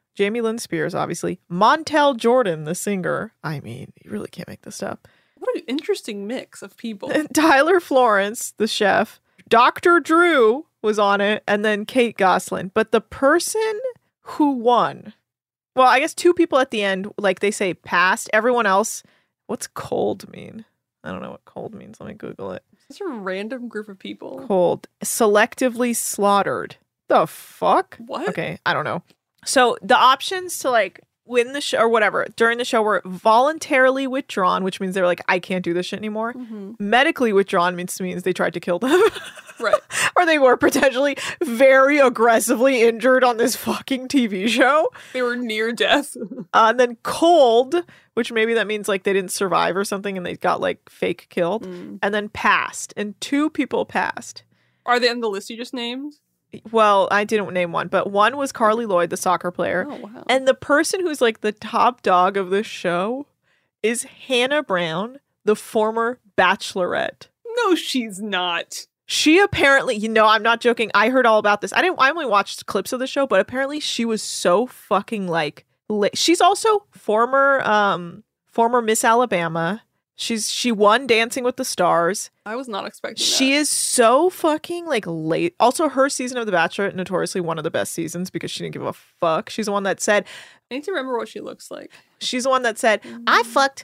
Jamie Lynn Spears, obviously. Montel Jordan, the singer. I mean, you really can't make this up. What an interesting mix of people. Tyler Florence, the chef. Dr. Drew was on it, and then Kate Gosselin. But the person who won, well, I guess 2 people at the end, like they say, passed. Everyone else, what's cold mean? I don't know what cold means. Let me Google it. It's just a random group of people. Cold. Selectively slaughtered. The fuck? What? Okay, I don't know. So the options to like win the show or whatever during the show were voluntarily withdrawn, which means they're like, I can't do this shit anymore. Medically withdrawn means they tried to kill them. Right. Or they were potentially very aggressively injured on this fucking TV show. They were near death. And then cold, which maybe that means like they didn't survive or something and they got like fake killed. And then passed. And 2 people passed. Are they on the list you just named? Well, I didn't name one, but one was Carly Lloyd, the soccer player. Oh, wow. And the person who's like the top dog of this show is Hannah Brown, the former Bachelorette. No, she's not. She apparently, I'm not joking. I heard all about this. I only watched clips of the show, but apparently she was so fucking like, she's also former Miss Alabama. She won Dancing with the Stars. I was not expecting that. She is so fucking like late. Also, her season of The Bachelor, notoriously one of the best seasons because she didn't give a fuck. She's the one that said, I need to remember what she looks like. She's the one that said, I fucked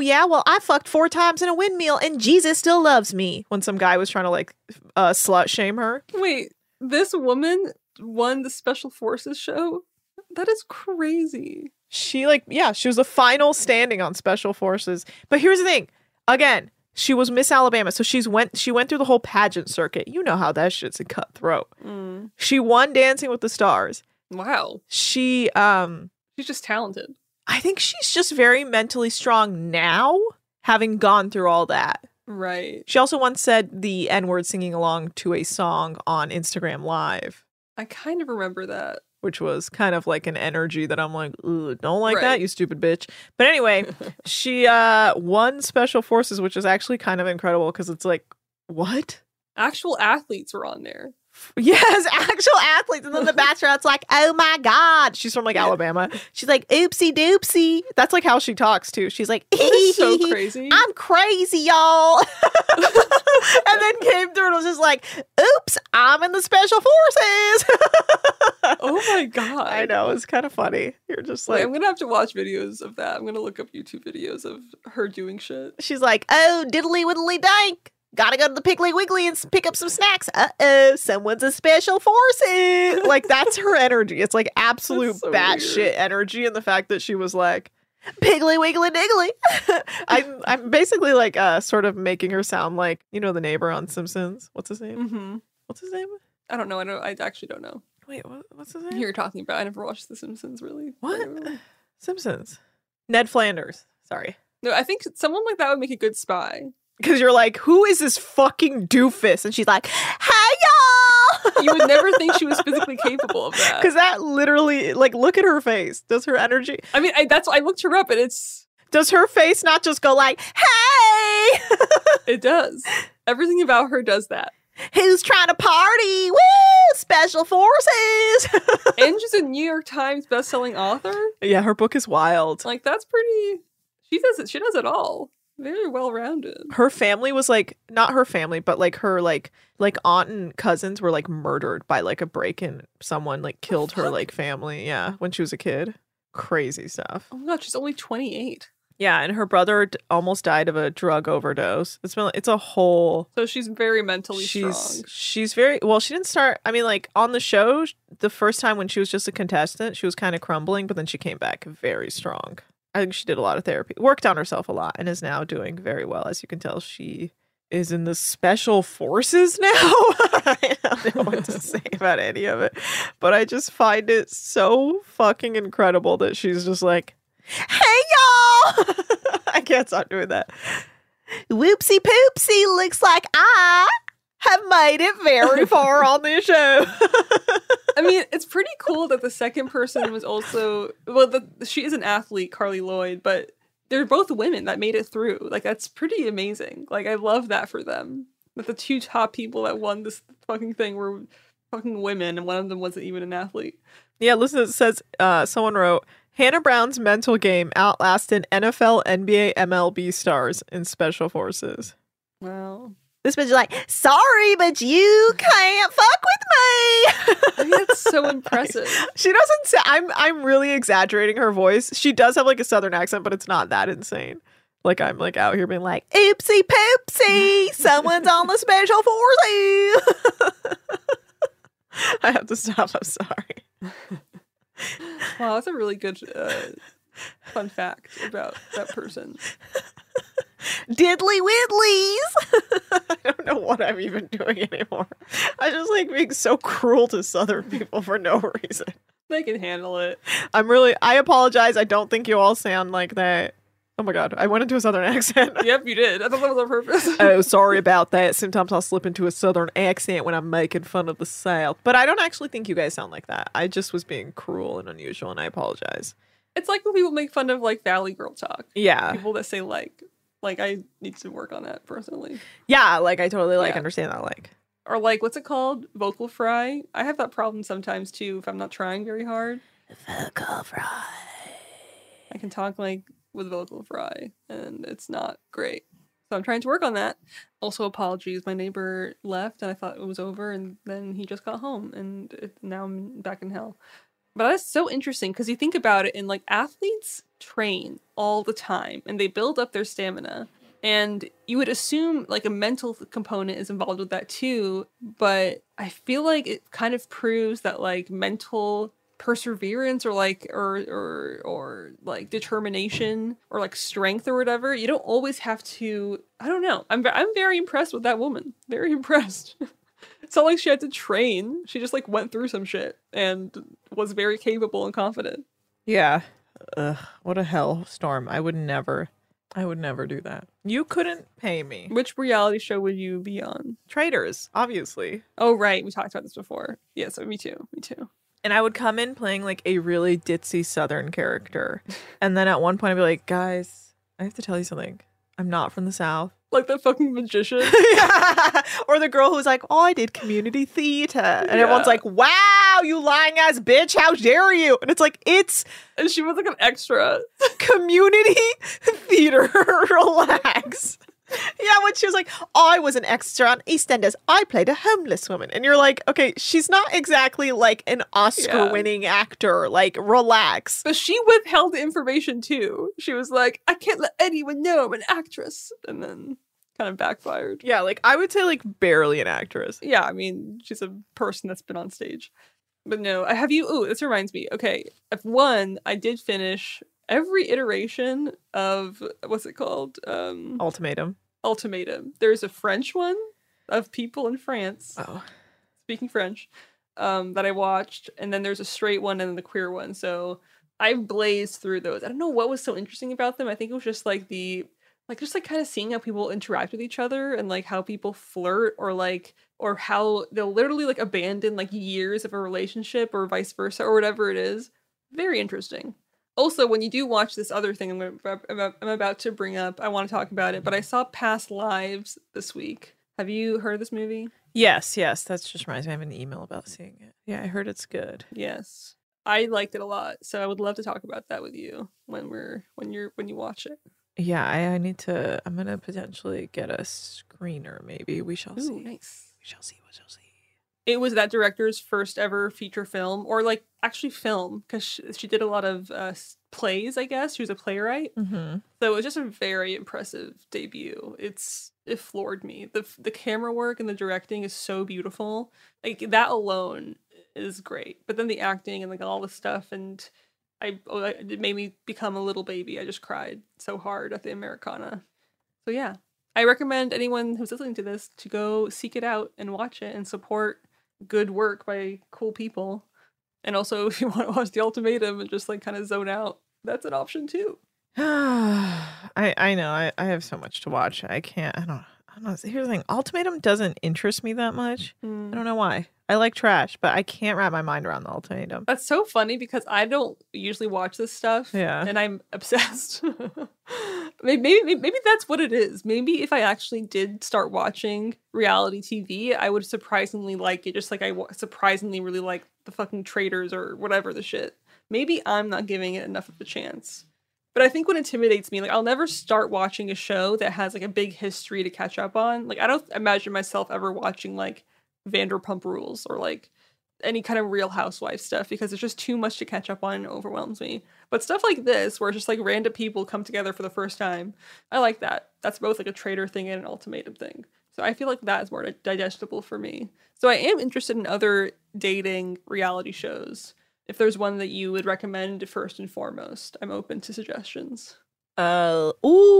4 times in a windmill and Jesus still loves me. When some guy was trying to like slut shame her. Wait, this woman won the Special Forces show? That is crazy. She was the final standing on Special Forces. But here's the thing. Again, she was Miss Alabama. So she went through the whole pageant circuit. You know how that shit's a cutthroat. She won Dancing with the Stars. Wow. She's just talented. I think she's just very mentally strong now, having gone through all that. Right. She also once said the N-word singing along to a song on Instagram Live. I kind of remember that. Which was kind of like an energy that I'm like, ooh, don't like that, you stupid bitch. But anyway, she won Special Forces, which is actually kind of incredible because it's like, what? Actual athletes were on there. Yes, actual athletes. And then the Bachelorette's like, oh my God. She's from like Alabama. She's like, oopsie doopsie. That's like how she talks too. She's like, that's so crazy. I'm crazy, y'all. And then came through and was just like, oops, I'm in the Special Forces. Oh my God. I know. It's kind of funny. You're just like, I'm going to have to watch videos of that. I'm going to look up YouTube videos of her doing shit. She's like, oh, diddly widdly dank. Gotta go to the Piggly Wiggly and pick up some snacks. Uh-oh, someone's a Special Forces. Like, that's her energy. It's like absolute so batshit energy. And the fact that she was like, Piggly Wiggly Diggly. I'm basically like sort of making her sound like, the neighbor on Simpsons. What's his name? Mm-hmm. What's his name? I don't know. I actually don't know. Wait, what's his name? You're talking about. I never watched The Simpsons, really. What? Simpsons. Ned Flanders. Sorry. No, I think someone like that would make a good spy. Because you're like, who is this fucking doofus? And she's like, hey, y'all! You would never think she was physically capable of that. Because that literally, like, look at her face. Does her energy... I mean, I looked her up and it's... Does her face not just go like, hey! It does. Everything about her does that. Who's trying to party? Woo! Special Forces! And she's a New York Times bestselling author. Yeah, her book is wild. Like, that's pretty... She does it all. Very well-rounded. Her family was like, not her family, but like her like aunt and cousins were like murdered by like a break-in. Someone like killed her like family. Yeah, when she was a kid. Crazy stuff. Oh my God, she's only 28. Yeah, and her brother almost died of a drug overdose. It's a whole... So she's very mentally strong. She's very... Well, she didn't start... I mean, like, on the show, the first time when she was just a contestant, she was kind of crumbling, but then she came back very strong. I think she did a lot of therapy, worked on herself a lot, and is now doing very well. As you can tell, she is in the Special Forces now. I don't know what to say about any of it, but I just find it so fucking incredible that she's just like, hey, y'all! I can't stop doing that. Whoopsie poopsie, looks like I have made it very far on this show. I mean, it's pretty cool that the second person was also... Well, she is an athlete, Carly Lloyd, but they're both women that made it through. Like, that's pretty amazing. Like, I love that for them. That the two top people that won this fucking thing were fucking women, and one of them wasn't even an athlete. Yeah, listen, it says, someone wrote, Hannah Brown's mental game outlasted NFL, NBA, MLB stars in special forces. Wow. This bitch is like, sorry, but you can't fuck with me. I mean, that's so impressive. She doesn't say, I'm really exaggerating her voice. She does have like a southern accent, but it's not that insane. Like I'm like out here being like, oopsie poopsie, someone's on the special forces. I have to stop. I'm sorry. Wow, that's a really good fun fact about that person. Diddly Whidleys. I don't know what I'm even doing anymore. I just like being so cruel to Southern people for no reason. They can handle it. I apologize. I don't think you all sound like that. Oh my God, I went into a Southern accent. Yep, you did. I thought that was on purpose. Oh, sorry about that. Sometimes I'll slip into a Southern accent when I'm making fun of the South. But I don't actually think you guys sound like that. I just was being cruel and unusual, and I apologize. It's like when people make fun of like Valley Girl talk. Yeah. People that say like I need to work on that personally. Yeah, like I totally understand that. Like, or like, what's it called? Vocal fry. I have that problem sometimes too if I'm not trying very hard. Vocal fry. I can talk like with vocal fry, and it's not great. So I'm trying to work on that. Also, apologies. My neighbor left, and I thought it was over, and then he just got home, and now I'm back in hell. But that's so interesting because you think about it, and like athletes train all the time and they build up their stamina. And you would assume like a mental component is involved with that too. But I feel like it kind of proves that like mental perseverance or like or like determination or like strength or whatever, you don't always have to. I don't know. I'm very impressed with that woman. Very impressed. It's not like she had to train. She just like went through some shit and was very capable and confident. Yeah. Ugh, what a hellstorm. I would never do that. You couldn't pay me. Which reality show would you be on? Traitors, obviously. Oh, right. We talked about this before. Yeah, so me too. And I would come in playing like a really ditzy Southern character. And then at one point I'd be like, guys, I have to tell you something. I'm not from the South. Like that fucking magician. Yeah. Or the girl who's like, oh, I did community theater. And everyone's like, wow, you lying ass bitch. How dare you? And it's like, and she was like an extra. Community theater. Relax. Yeah, when she was like, I was an extra on EastEnders. I played a homeless woman. And you're like, okay, she's not exactly like an Oscar-winning actor. Like, relax. But she withheld the information too. She was like, I can't let anyone know I'm an actress. And then kind of backfired. Yeah, like, I would say like barely an actress. Yeah, I mean, she's a person that's been on stage. But no, this reminds me. Okay, I did finish every iteration of, what's it called? Ultimatum. There's a French one of people in France speaking French that I watched, and then there's a straight one and then the queer one. So I blazed through those. I don't know what was so interesting about them. I think it was just like kind of seeing how people interact with each other and like how people flirt or how they'll literally like abandon like years of a relationship or vice versa or whatever it is. Very interesting. Also, when you do watch this other thing I'm about to bring up, I want to talk about it, but I saw Past Lives this week. Have you heard of this movie? Yes. That just reminds me. I have an email about seeing it. Yeah, I heard it's good. Yes. I liked it a lot, so I would love to talk about that with you when you watch it. Yeah, I'm gonna potentially get a screener, maybe. We shall see. Nice. We shall see. It was that director's first ever feature film, or like actually film, because she did a lot of plays, I guess. She was a playwright. Mm-hmm. So it was just a very impressive debut. It floored me. The camera work and the directing is so beautiful. Like that alone is great. But then the acting and like all the stuff, and it made me become a little baby. I just cried so hard at the Americana. So yeah, I recommend anyone who's listening to this to go seek it out and watch it and support good work by cool people. And also, if you want to watch The Ultimatum and just like kind of zone out, that's an option too. I know. I have so much to watch. I don't know. Here's the thing. Ultimatum doesn't interest me that much. I don't know why. I like trash, but I can't wrap my mind around the ultimatum. That's so funny because I don't usually watch this stuff. Yeah. And I'm obsessed. maybe that's what it is. Maybe if I actually did start watching reality TV, I would surprisingly like it, just like I surprisingly really like the fucking Traitors or whatever the shit. Maybe I'm not giving it enough of a chance. But I think what intimidates me, like I'll never start watching a show that has like a big history to catch up on. Like I don't imagine myself ever watching like Vanderpump Rules or like any kind of Real Housewives stuff because it's just too much to catch up on and overwhelms me. But stuff like this, where it's just like random people come together for the first time, I like that. That's both like a traitor thing and an ultimatum thing. So I feel like that is more digestible for me. So I am interested in other dating reality shows. If there's one that you would recommend first and foremost, I'm open to suggestions. Well,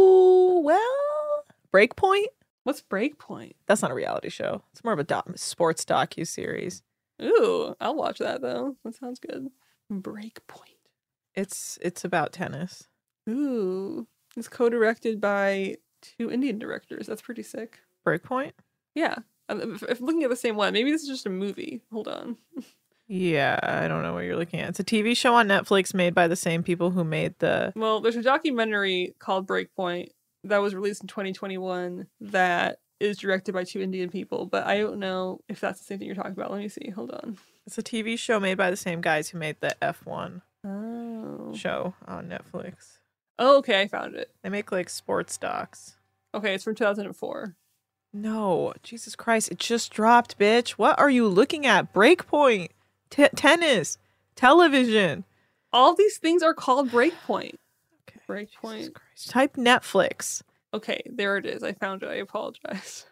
Breakpoint? What's Breakpoint? That's not a reality show. It's more of a sports docu-series. Ooh, I'll watch that though. That sounds good. Breakpoint. It's about tennis. Ooh. It's co-directed by 2 Indian directors. That's pretty sick. Breakpoint? Yeah. If I'm looking at the same one, maybe this is just a movie. Hold on. Yeah, I don't know what you're looking at. It's a TV show on Netflix made by the same people who made the... Well, there's a documentary called Breakpoint that was released in 2021 that is directed by 2 Indian people, but I don't know if that's the same thing you're talking about. Let me see. Hold on. It's a TV show made by the same guys who made the F1 Oh. show on Netflix. Oh, okay. I found it. They make like sports docs. Okay, it's from 2004. No, Jesus Christ. It just dropped, bitch. What are you looking at? Breakpoint. Tennis. Television. All these things are called Breakpoint. Okay. Breakpoint. Type Netflix. Okay, there it is. I found it. I apologize.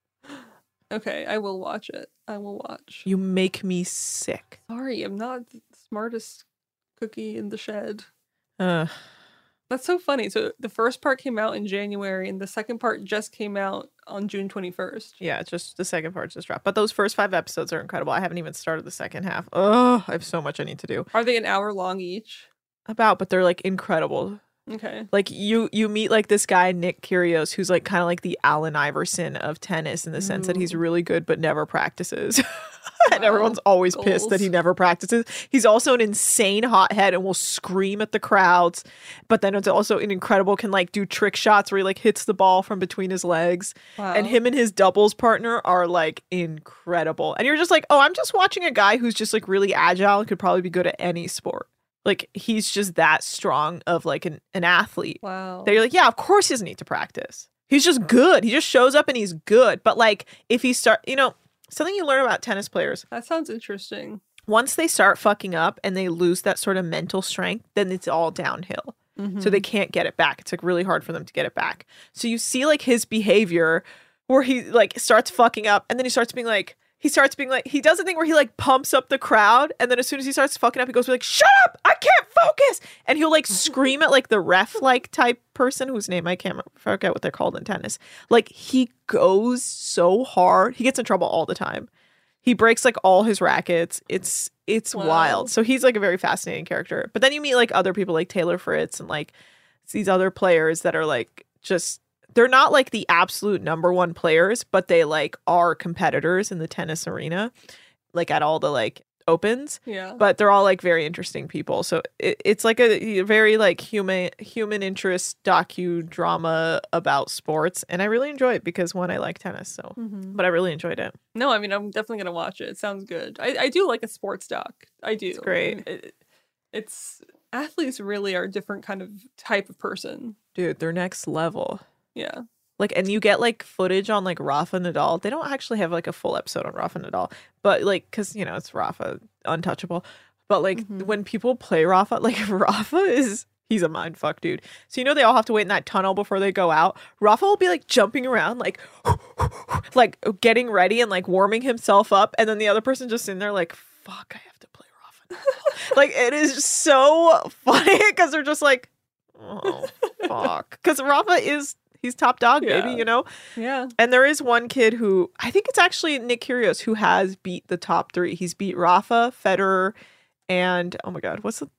Okay, I will watch it. I will watch. You make me sick. Sorry, I'm not the smartest cookie in the shed. Ugh. That's so funny. So the first part came out in January and the second part just came out on June 21st. Yeah, just the second part just dropped. But those first 5 episodes are incredible. I haven't even started the second half. Oh, I have so much I need to do. Are they an hour long each? But they're like incredible. Okay. Like you meet like this guy, Nick Kyrgios, who's like kind of like the Allen Iverson of tennis in the sense that he's really good but never practices. And everyone's always pissed that he never practices. He's also an insane hothead and will scream at the crowds. But then it's also an incredible, can like do trick shots where he like hits the ball from between his legs. Wow. And him and his doubles partner are like incredible. And you're just like, oh, I'm just watching a guy who's just like really agile and could probably be good at any sport. Like he's just that strong of like an athlete. Wow. That you're like, yeah, of course he doesn't need to practice. He's just good. He just shows up and he's good. But like if he something you learn about tennis players. That sounds interesting. Once they start fucking up and they lose that sort of mental strength, then it's all downhill. Mm-hmm. So they can't get it back. It's like really hard for them to get it back. So you see like his behavior where he like starts fucking up and then he does a thing where he like pumps up the crowd and then as soon as he starts fucking up, he goes like, shut up, I can't focus. And he'll like scream at like the ref like type person whose name I can't forget what they're called in tennis. Like he goes so hard. He gets in trouble all the time. He breaks like all his rackets. It's Wow. wild. So he's like a very fascinating character. But then you meet like other people like Taylor Fritz and like these other players that are like just, they're not like the absolute number one players, but they like are competitors in the tennis arena, like at all the like opens. Yeah. But they're all like very interesting people. So it's like a very like human interest docudrama about sports. And I really enjoy it because one, I like tennis. So, but I really enjoyed it. No, I mean, I'm definitely going to watch it. It sounds good. I do like a sports doc. I do. It's great. It's athletes really are a different kind of type of person. Dude, they're next level. Yeah. Like, and you get like footage on like Rafa Nadal. They don't actually have like a full episode on Rafa Nadal, but like, cause it's Rafa, untouchable. But like when people play Rafa, like he's a mind fuck, dude. So they all have to wait in that tunnel before they go out. Rafa will be like jumping around, like, like getting ready and like warming himself up, and then the other person just in there like, fuck, I have to play Rafa Nadal. Like it is so funny because they're just like, oh fuck, because Rafa he's top dog, baby, Yeah. And there is one kid who, I think it's actually Nick Kyrgios, who has beat the top 3. He's beat Rafa, Federer, and, oh my God,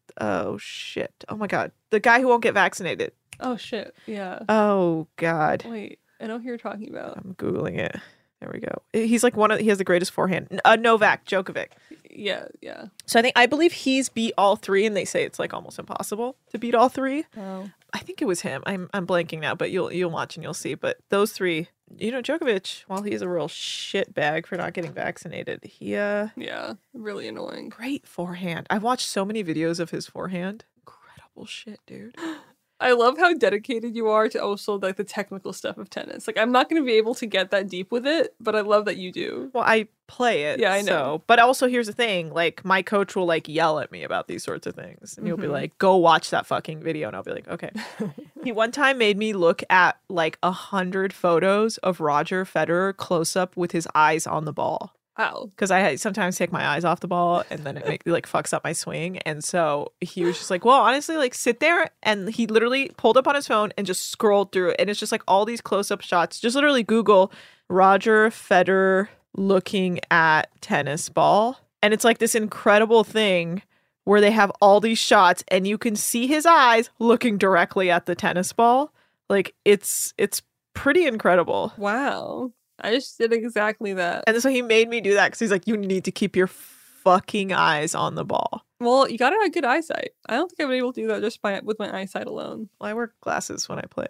the guy who won't get vaccinated. Oh, shit. Yeah. Oh, God. Wait, I know who you're talking about. I'm Googling it. There we go. He's like he has the greatest forehand. Novak Djokovic. Yeah. So I believe he's beat all three, and they say it's like almost impossible to beat all three. Oh. I think it was him. I'm blanking now, but you'll watch and you'll see. But those three, Djokovic, while he's a real shit bag for not getting vaccinated, he yeah, really annoying. Great forehand. I've watched so many videos of his forehand. Incredible shit, dude. I love how dedicated you are to also like the technical stuff of tennis. Like I'm not going to be able to get that deep with it, but I love that you do. Well, I play it. Yeah, I know. But also here's the thing, like my coach will like yell at me about these sorts of things. And he'll be like, go watch that fucking video. And I'll be like, okay. He one time made me look at like 100 photos of Roger Federer close up with his eyes on the ball. Wow. Because I sometimes take my eyes off the ball and then it like fucks up my swing. And so he was just like, well, honestly, like sit there. And he literally pulled up on his phone and just scrolled through it. And it's just like all these close-up shots. Just literally Google Roger Federer looking at tennis ball. And it's like this incredible thing where they have all these shots and you can see his eyes looking directly at the tennis ball. Like it's pretty incredible. Wow. I just did exactly that. And so he made me do that because he's like, you need to keep your fucking eyes on the ball. Well, you gotta have good eyesight. I don't think I've been able to do that just with my eyesight alone. Well, I wear glasses when I play.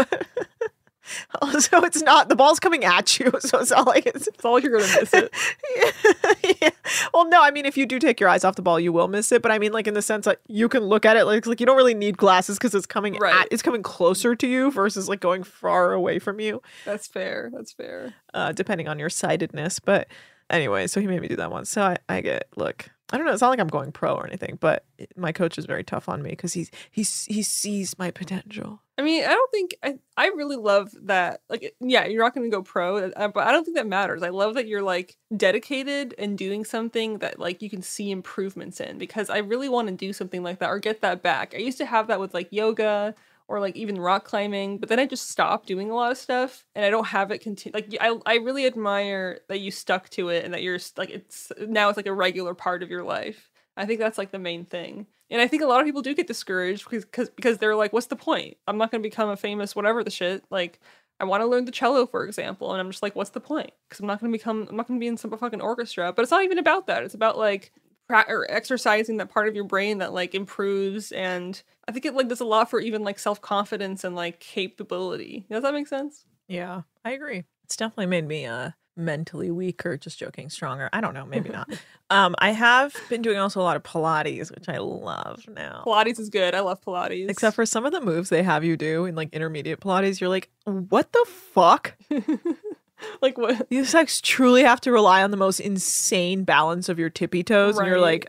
Also, it's not, the ball's coming at you, so it's not like it's all like you're gonna miss it. Yeah. Well, no, I mean, if you do take your eyes off the ball, you will miss it. But I mean, like in the sense that you can look at it like you don't really need glasses because it's coming it's coming closer to you versus like going far away from you. That's fair. Depending on your sightedness. But anyway, so he made me do that once. So I get, look, I don't know. It's not like I'm going pro or anything, but my coach is very tough on me because he sees my potential. I mean, I don't think I really love that. Like, yeah, you're not going to go pro, but I don't think that matters. I love that you're like dedicated and doing something that like you can see improvements in, because I really want to do something like that or get that back. I used to have that with like yoga or like even rock climbing, but then I just stopped doing a lot of stuff and I don't have it continue. Like I really admire that you stuck to it and that you're like, it's like a regular part of your life. I think that's like the main thing. And I think a lot of people do get discouraged because they're like, what's the point? I'm not going to become a famous whatever the shit. Like, I want to learn the cello, for example. And I'm just like, what's the point? Because I'm not going to be in some fucking orchestra. But it's not even about that. It's about like or exercising that part of your brain that like improves. And I think it like does a lot for even like self-confidence and like capability. Does that make sense? Yeah, I agree. It's definitely made me mentally weaker, just joking, stronger. I don't know, maybe not. I have been doing also a lot of Pilates, which I love now. Pilates is good. I love Pilates. Except for some of the moves they have you do in like intermediate Pilates, you're like, what the fuck? Like what? You just like truly have to rely on the most insane balance of your tippy toes. Right. And you're like,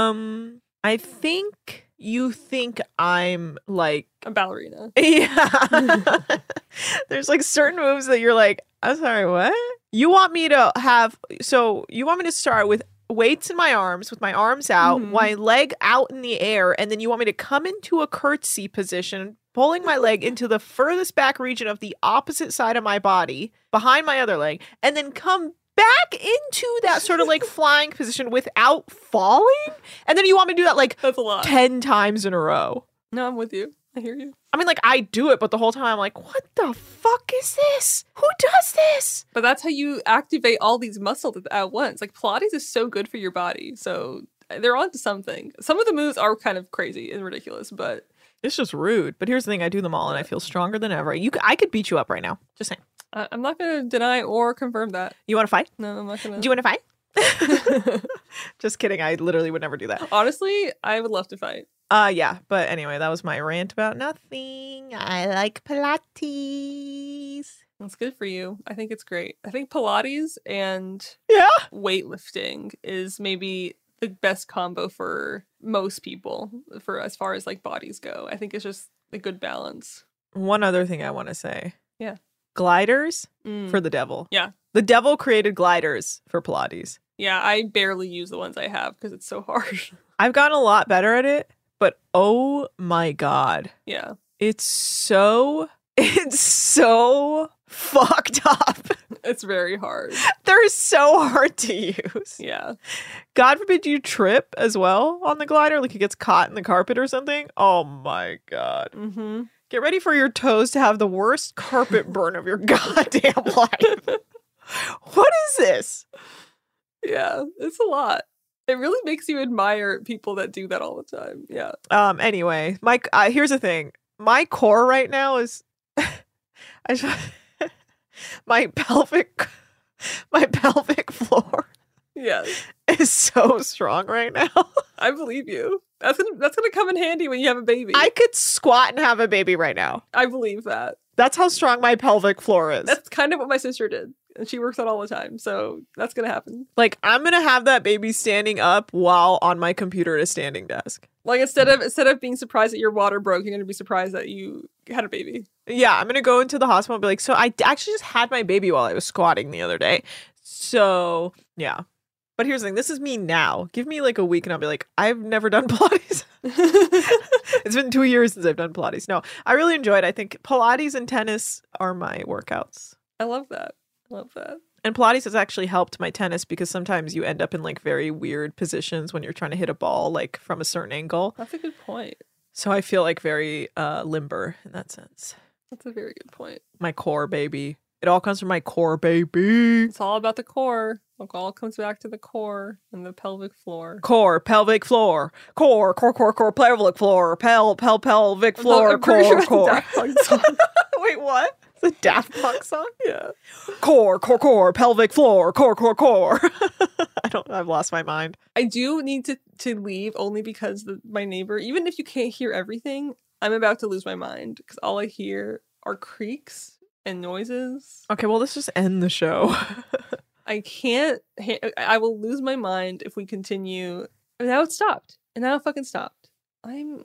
I think you think I'm like a ballerina. Yeah. There's like certain moves that you're like, I'm sorry, what? You want me to start with weights in my arms, with my arms out, my leg out in the air, and then you want me to come into a curtsy position, pulling my leg into the furthest back region of the opposite side of my body, behind my other leg, and then come back into that sort of like flying position without falling? And then you want me to do that like that's a lot. 10 times in a row. No, I'm with you. I hear you. I mean, like, I do it, but the whole time I'm like, what the fuck is this? Who does this? But that's how you activate all these muscles at once. Like, Pilates is so good for your body. So they're onto something. Some of the moves are kind of crazy and ridiculous, but it's just rude. But here's the thing. I do them all and I feel stronger than ever. I could beat you up right now. Just saying. I'm not going to deny or confirm that. You want to fight? No, I'm not going to. Do you want to fight? Just kidding. I literally would never do that. Honestly, I would love to fight. Yeah, but anyway, that was my rant about nothing. I like Pilates. That's good for you. I think it's great. I think Pilates and weightlifting is maybe the best combo for most people for as far as like bodies go. I think it's just a good balance. One other thing I want to say. Yeah. Gliders for the devil. Yeah. The devil created gliders for Pilates. Yeah, I barely use the ones I have because it's so hard. I've gotten a lot better at it. But oh my God. Yeah. It's so fucked up. It's very hard. They're so hard to use. Yeah. God forbid you trip as well on the glider, like it gets caught in the carpet or something. Oh my God. Mm-hmm. Get ready for your toes to have the worst carpet burn of your goddamn life. this? Yeah, it's a lot. It really makes you admire people that do that all the time. Yeah. Anyway, Mike, here's the thing. My core right now is my pelvic floor. Yeah. Is so strong right now. I believe you. That's gonna come in handy when you have a baby. I could squat and have a baby right now. I believe that. That's how strong my pelvic floor is. That's kind of what my sister did. And she works out all the time. So that's gonna happen. Like, I'm gonna have that baby standing up while on my computer at a standing desk. Like, instead of being surprised that your water broke, you're gonna be surprised that you had a baby. Yeah, I'm gonna go into the hospital and be like, so I actually just had my baby while I was squatting the other day. So yeah. But here's the thing, this is me now. Give me like a week and I'll be like, I've never done Pilates. It's been 2 years since I've done Pilates. No, I really enjoyed it. I think Pilates and tennis are my workouts. I love that. And Pilates has actually helped my tennis because sometimes you end up in like very weird positions when you're trying to hit a ball like from a certain angle. That's a good point. So I feel like very limber in that sense. That's a very good point. My core, baby. It all comes from my core, baby. It's all about the core. It all comes back to the core and the pelvic floor. Core, pelvic floor. Core, pelvic floor. Pelvic floor, core. Wait, what? It's a Daft Punk song? Yeah. Core, pelvic floor. Core. I've lost my mind. I do need to leave only because my neighbor, even if you can't hear everything, I'm about to lose my mind because all I hear are creaks and noises. Okay, well, let's just end the show. I can't. I will lose my mind if we continue. And now it stopped. And now it fucking stopped. I'm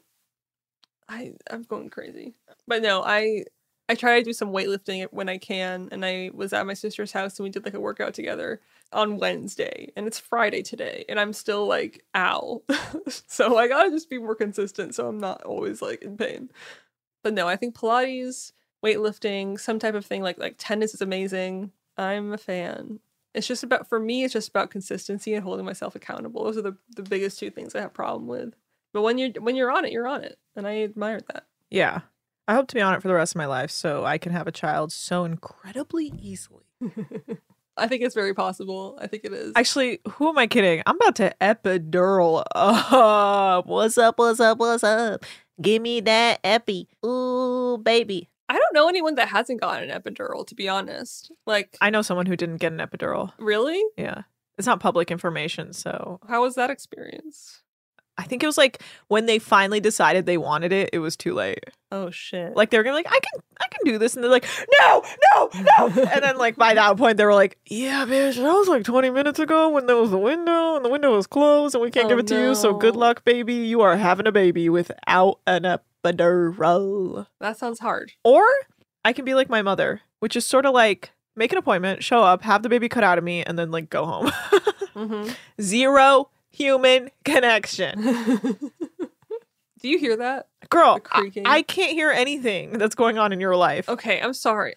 going crazy. But no, I try to do some weightlifting when I can. And I was at my sister's house and we did like a workout together on Wednesday. And it's Friday today. And I'm still like, ow. So I gotta just be more consistent so I'm not always like in pain. But no, I think Pilates, weightlifting, some type of thing like tennis is amazing. I'm a fan. It's just about, for me, it's just about consistency and holding myself accountable. Those are the biggest two things I have a problem with. But when you're on it, you're on it. And I admire that. Yeah. I hope to be on it for the rest of my life so I can have a child so incredibly easily. I think it's very possible. I think it is. Actually, who am I kidding? I'm about to epidural. What's up? Give me that epi. Ooh, baby. I don't know anyone that hasn't gotten an epidural, to be honest. Like, I know someone who didn't get an epidural. Really? Yeah. It's not public information, so. How was that experience? I think it was like when they finally decided they wanted it, it was too late. Oh shit. Like they were gonna be like, I can do this, and they're like, no. And then like by that point they were like, yeah, bitch, that was like 20 minutes ago when there was a window and the window was closed and we can't give it to you, so good luck, baby. You are having a baby without an epidural. That sounds hard. Or I can be like my mother, which is sort of like make an appointment, show up, have the baby cut out of me, and then like go home. Mm-hmm. Zero human connection. Do you hear that? Girl, I can't hear anything that's going on in your life. Okay, I'm sorry.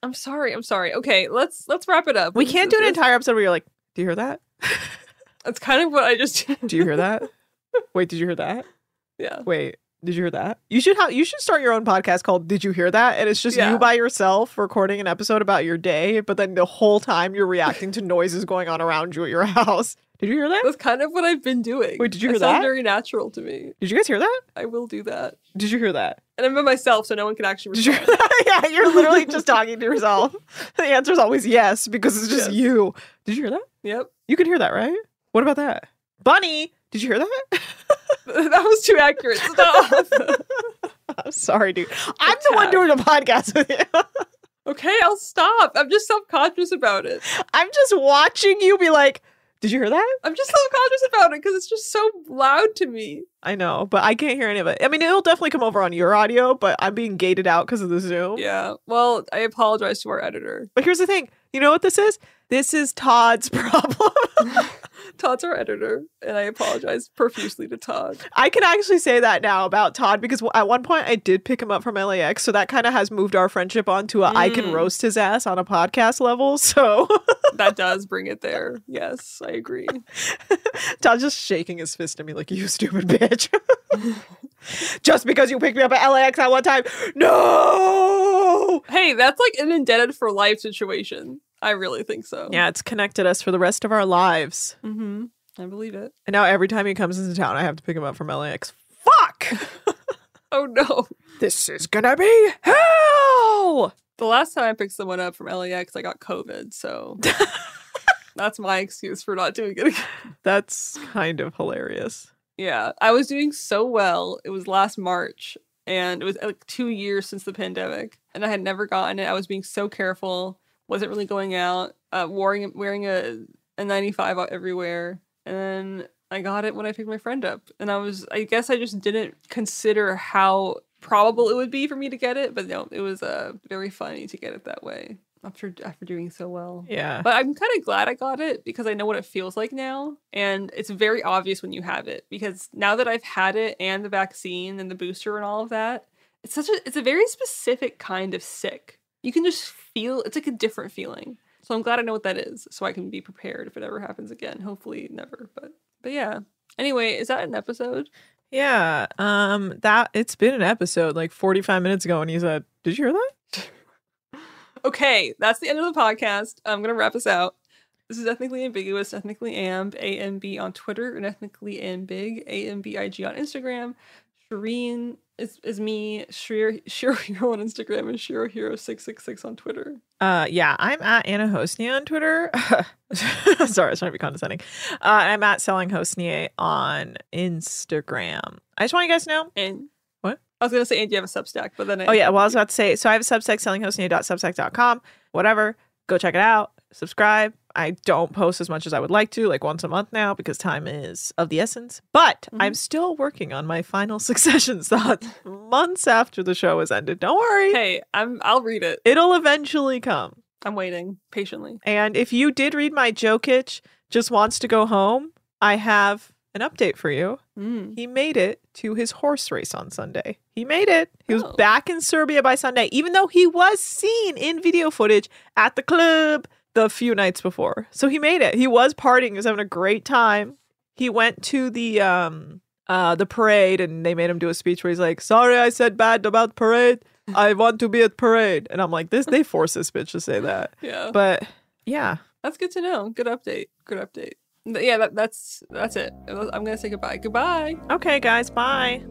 Okay, let's wrap it up. We can't do an entire episode where you're like, do you hear that? That's kind of what I just did. Do you hear that? Wait, did you hear that? Yeah. Wait, did you hear that? You should start your own podcast called Did You Hear That? And it's just you by yourself recording an episode about your day, but then the whole time you're reacting to noises going on around you at your house. Did you hear that? That's kind of what I've been doing. Wait, did you hear that? that? Sounds very natural to me. Did you guys hear that? I will do that. Did you hear that? And I'm by myself, so no one can actually respond. Did you hear that? Yeah, you're literally just talking to yourself. The answer is always yes, because it's just you. Did you hear that? Yep. You can hear that, right? What about that? Bunny, did you hear that? That was too accurate. Stop. I'm sorry, dude. I'm the one doing a podcast with you. Okay, I'll stop. I'm just self-conscious about it. I'm just watching you be like, did you hear that? I'm just self-conscious about it because it's just so loud to me. I know, but I can't hear any of it. I mean, it'll definitely come over on your audio, but I'm being gated out because of the Zoom. Yeah. Well, I apologize to our editor. But here's the thing. You know what this is? This is Todd's problem. Todd's our editor, and I apologize profusely to Todd. I can actually say that now about Todd because at one point I did pick him up from LAX, so that kind of has moved our friendship onto I can roast his ass on a podcast level, so... That does bring it there. Yes, I agree. Todd's just shaking his fist at me like, you stupid bitch. Just because you picked me up at LAX at one time. No! Hey, that's like an indebted for life situation. I really think so. Yeah, it's connected us for the rest of our lives. Mm-hmm. I believe it. And now every time he comes into town, I have to pick him up from LAX. Fuck! Oh no. This is gonna be hell! The last time I picked someone up from LAX, I got COVID, so that's my excuse for not doing it again. That's kind of hilarious. Yeah, I was doing so well. It was last March, and it was like 2 years since the pandemic, and I had never gotten it. I was being so careful, wasn't really going out, wearing a 95 out everywhere, and then I got it when I picked my friend up, and I guess I just didn't consider how probable it would be for me to get it, but no, it was very funny to get it that way after doing so well. Yeah. But I'm kind of glad I got it because I know what it feels like now, and it's very obvious when you have it, because now that I've had it and the vaccine and the booster and all of that, it's a very specific kind of sick. You can just feel, it's like a different feeling. So I'm glad I know what that is, so I can be prepared if it ever happens again. Hopefully never, but yeah. Anyway, is that an episode? Yeah, that it's been an episode like 45 minutes ago, and he said, "Did you hear that?" Okay, that's the end of the podcast. I'm gonna wrap us out. This is Ethnically Ambiguous, Ethnically Amb, AMB on Twitter, and Ethnically Ambig, AMBIG on Instagram. Shireen is me, Shiro Hero on Instagram, and Shiro Hero 666 on Twitter. Yeah, I'm at Anna Hosnia on Twitter. Sorry, I was trying to be condescending. I'm at Selling Hosnia on Instagram. I just want you guys to know. And what? I was going to say, and you have a Substack, but then I was about to say, so I have a Substack, sellinghosnia.substack.com. Whatever. Go check it out. Subscribe. I don't post as much as I would like to, like once a month now, because time is of the essence. But I'm still working on my final Succession thoughts months after the show has ended. Don't worry. Hey, I'll read it. It'll eventually come. I'm waiting patiently. And if you did read my Jokic just wants to go home, I have an update for you. He made it to his horse race on Sunday. He made it. He was back in Serbia by Sunday, even though he was seen in video footage at the club the few nights before. So he made it. He was partying. He was having a great time. He went to the parade, and they made him do a speech where he's like, "Sorry, I said bad about parade. I want to be at parade." And I'm like, they forced this bitch to say that. Yeah. But yeah. That's good to know. Good update. Yeah, that's it. I'm going to say goodbye. Goodbye. Okay, guys. Bye.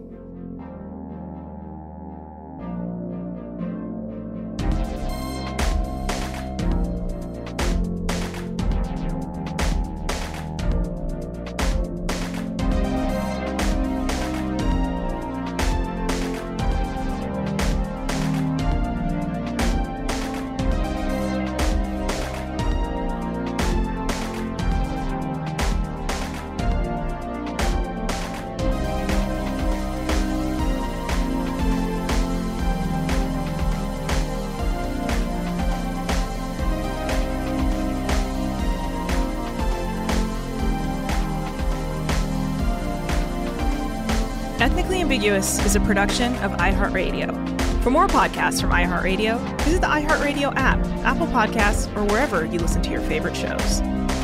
Ethnically Ambiguous is a production of iHeartRadio. For more podcasts from iHeartRadio, visit the iHeartRadio app, Apple Podcasts, or wherever you listen to your favorite shows.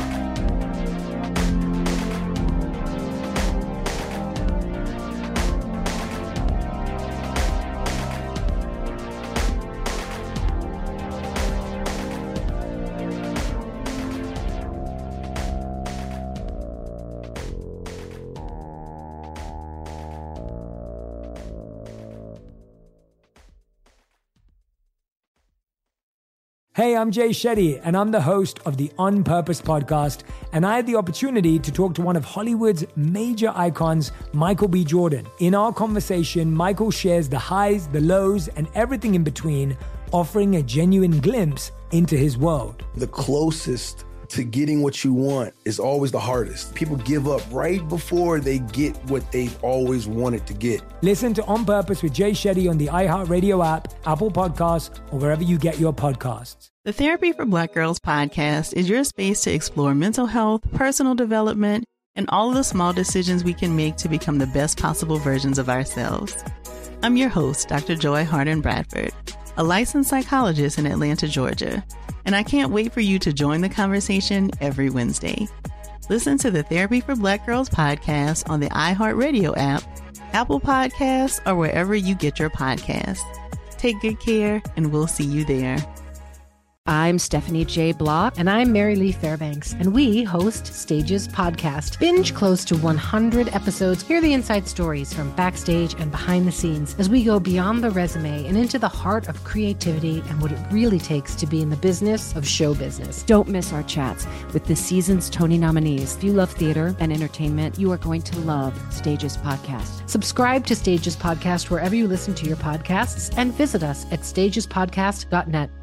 Hey, I'm Jay Shetty, and I'm the host of the On Purpose podcast, and I had the opportunity to talk to one of Hollywood's major icons, Michael B. Jordan. In our conversation, Michael shares the highs, the lows, and everything in between, offering a genuine glimpse into his world. The closest to getting what you want is always the hardest. People give up right before they get what they've always wanted to get. Listen to On Purpose with Jay Shetty on the iHeartRadio app, Apple Podcasts, or wherever you get your podcasts. The Therapy for Black Girls podcast is your space to explore mental health, personal development, and all of the small decisions we can make to become the best possible versions of ourselves. I'm your host, Dr. Joy Harden Bradford, a licensed psychologist in Atlanta, Georgia, and I can't wait for you to join the conversation every Wednesday. Listen to the Therapy for Black Girls podcast on the iHeartRadio app, Apple Podcasts, or wherever you get your podcasts. Take good care, and we'll see you there. I'm Stephanie J. Block. And I'm Mary Lee Fairbanks. And we host Stages Podcast. Binge close to 100 episodes. Hear the inside stories from backstage and behind the scenes as we go beyond the resume and into the heart of creativity and what it really takes to be in the business of show business. Don't miss our chats with this season's Tony nominees. If you love theater and entertainment, you are going to love Stages Podcast. Subscribe to Stages Podcast wherever you listen to your podcasts and visit us at stagespodcast.net.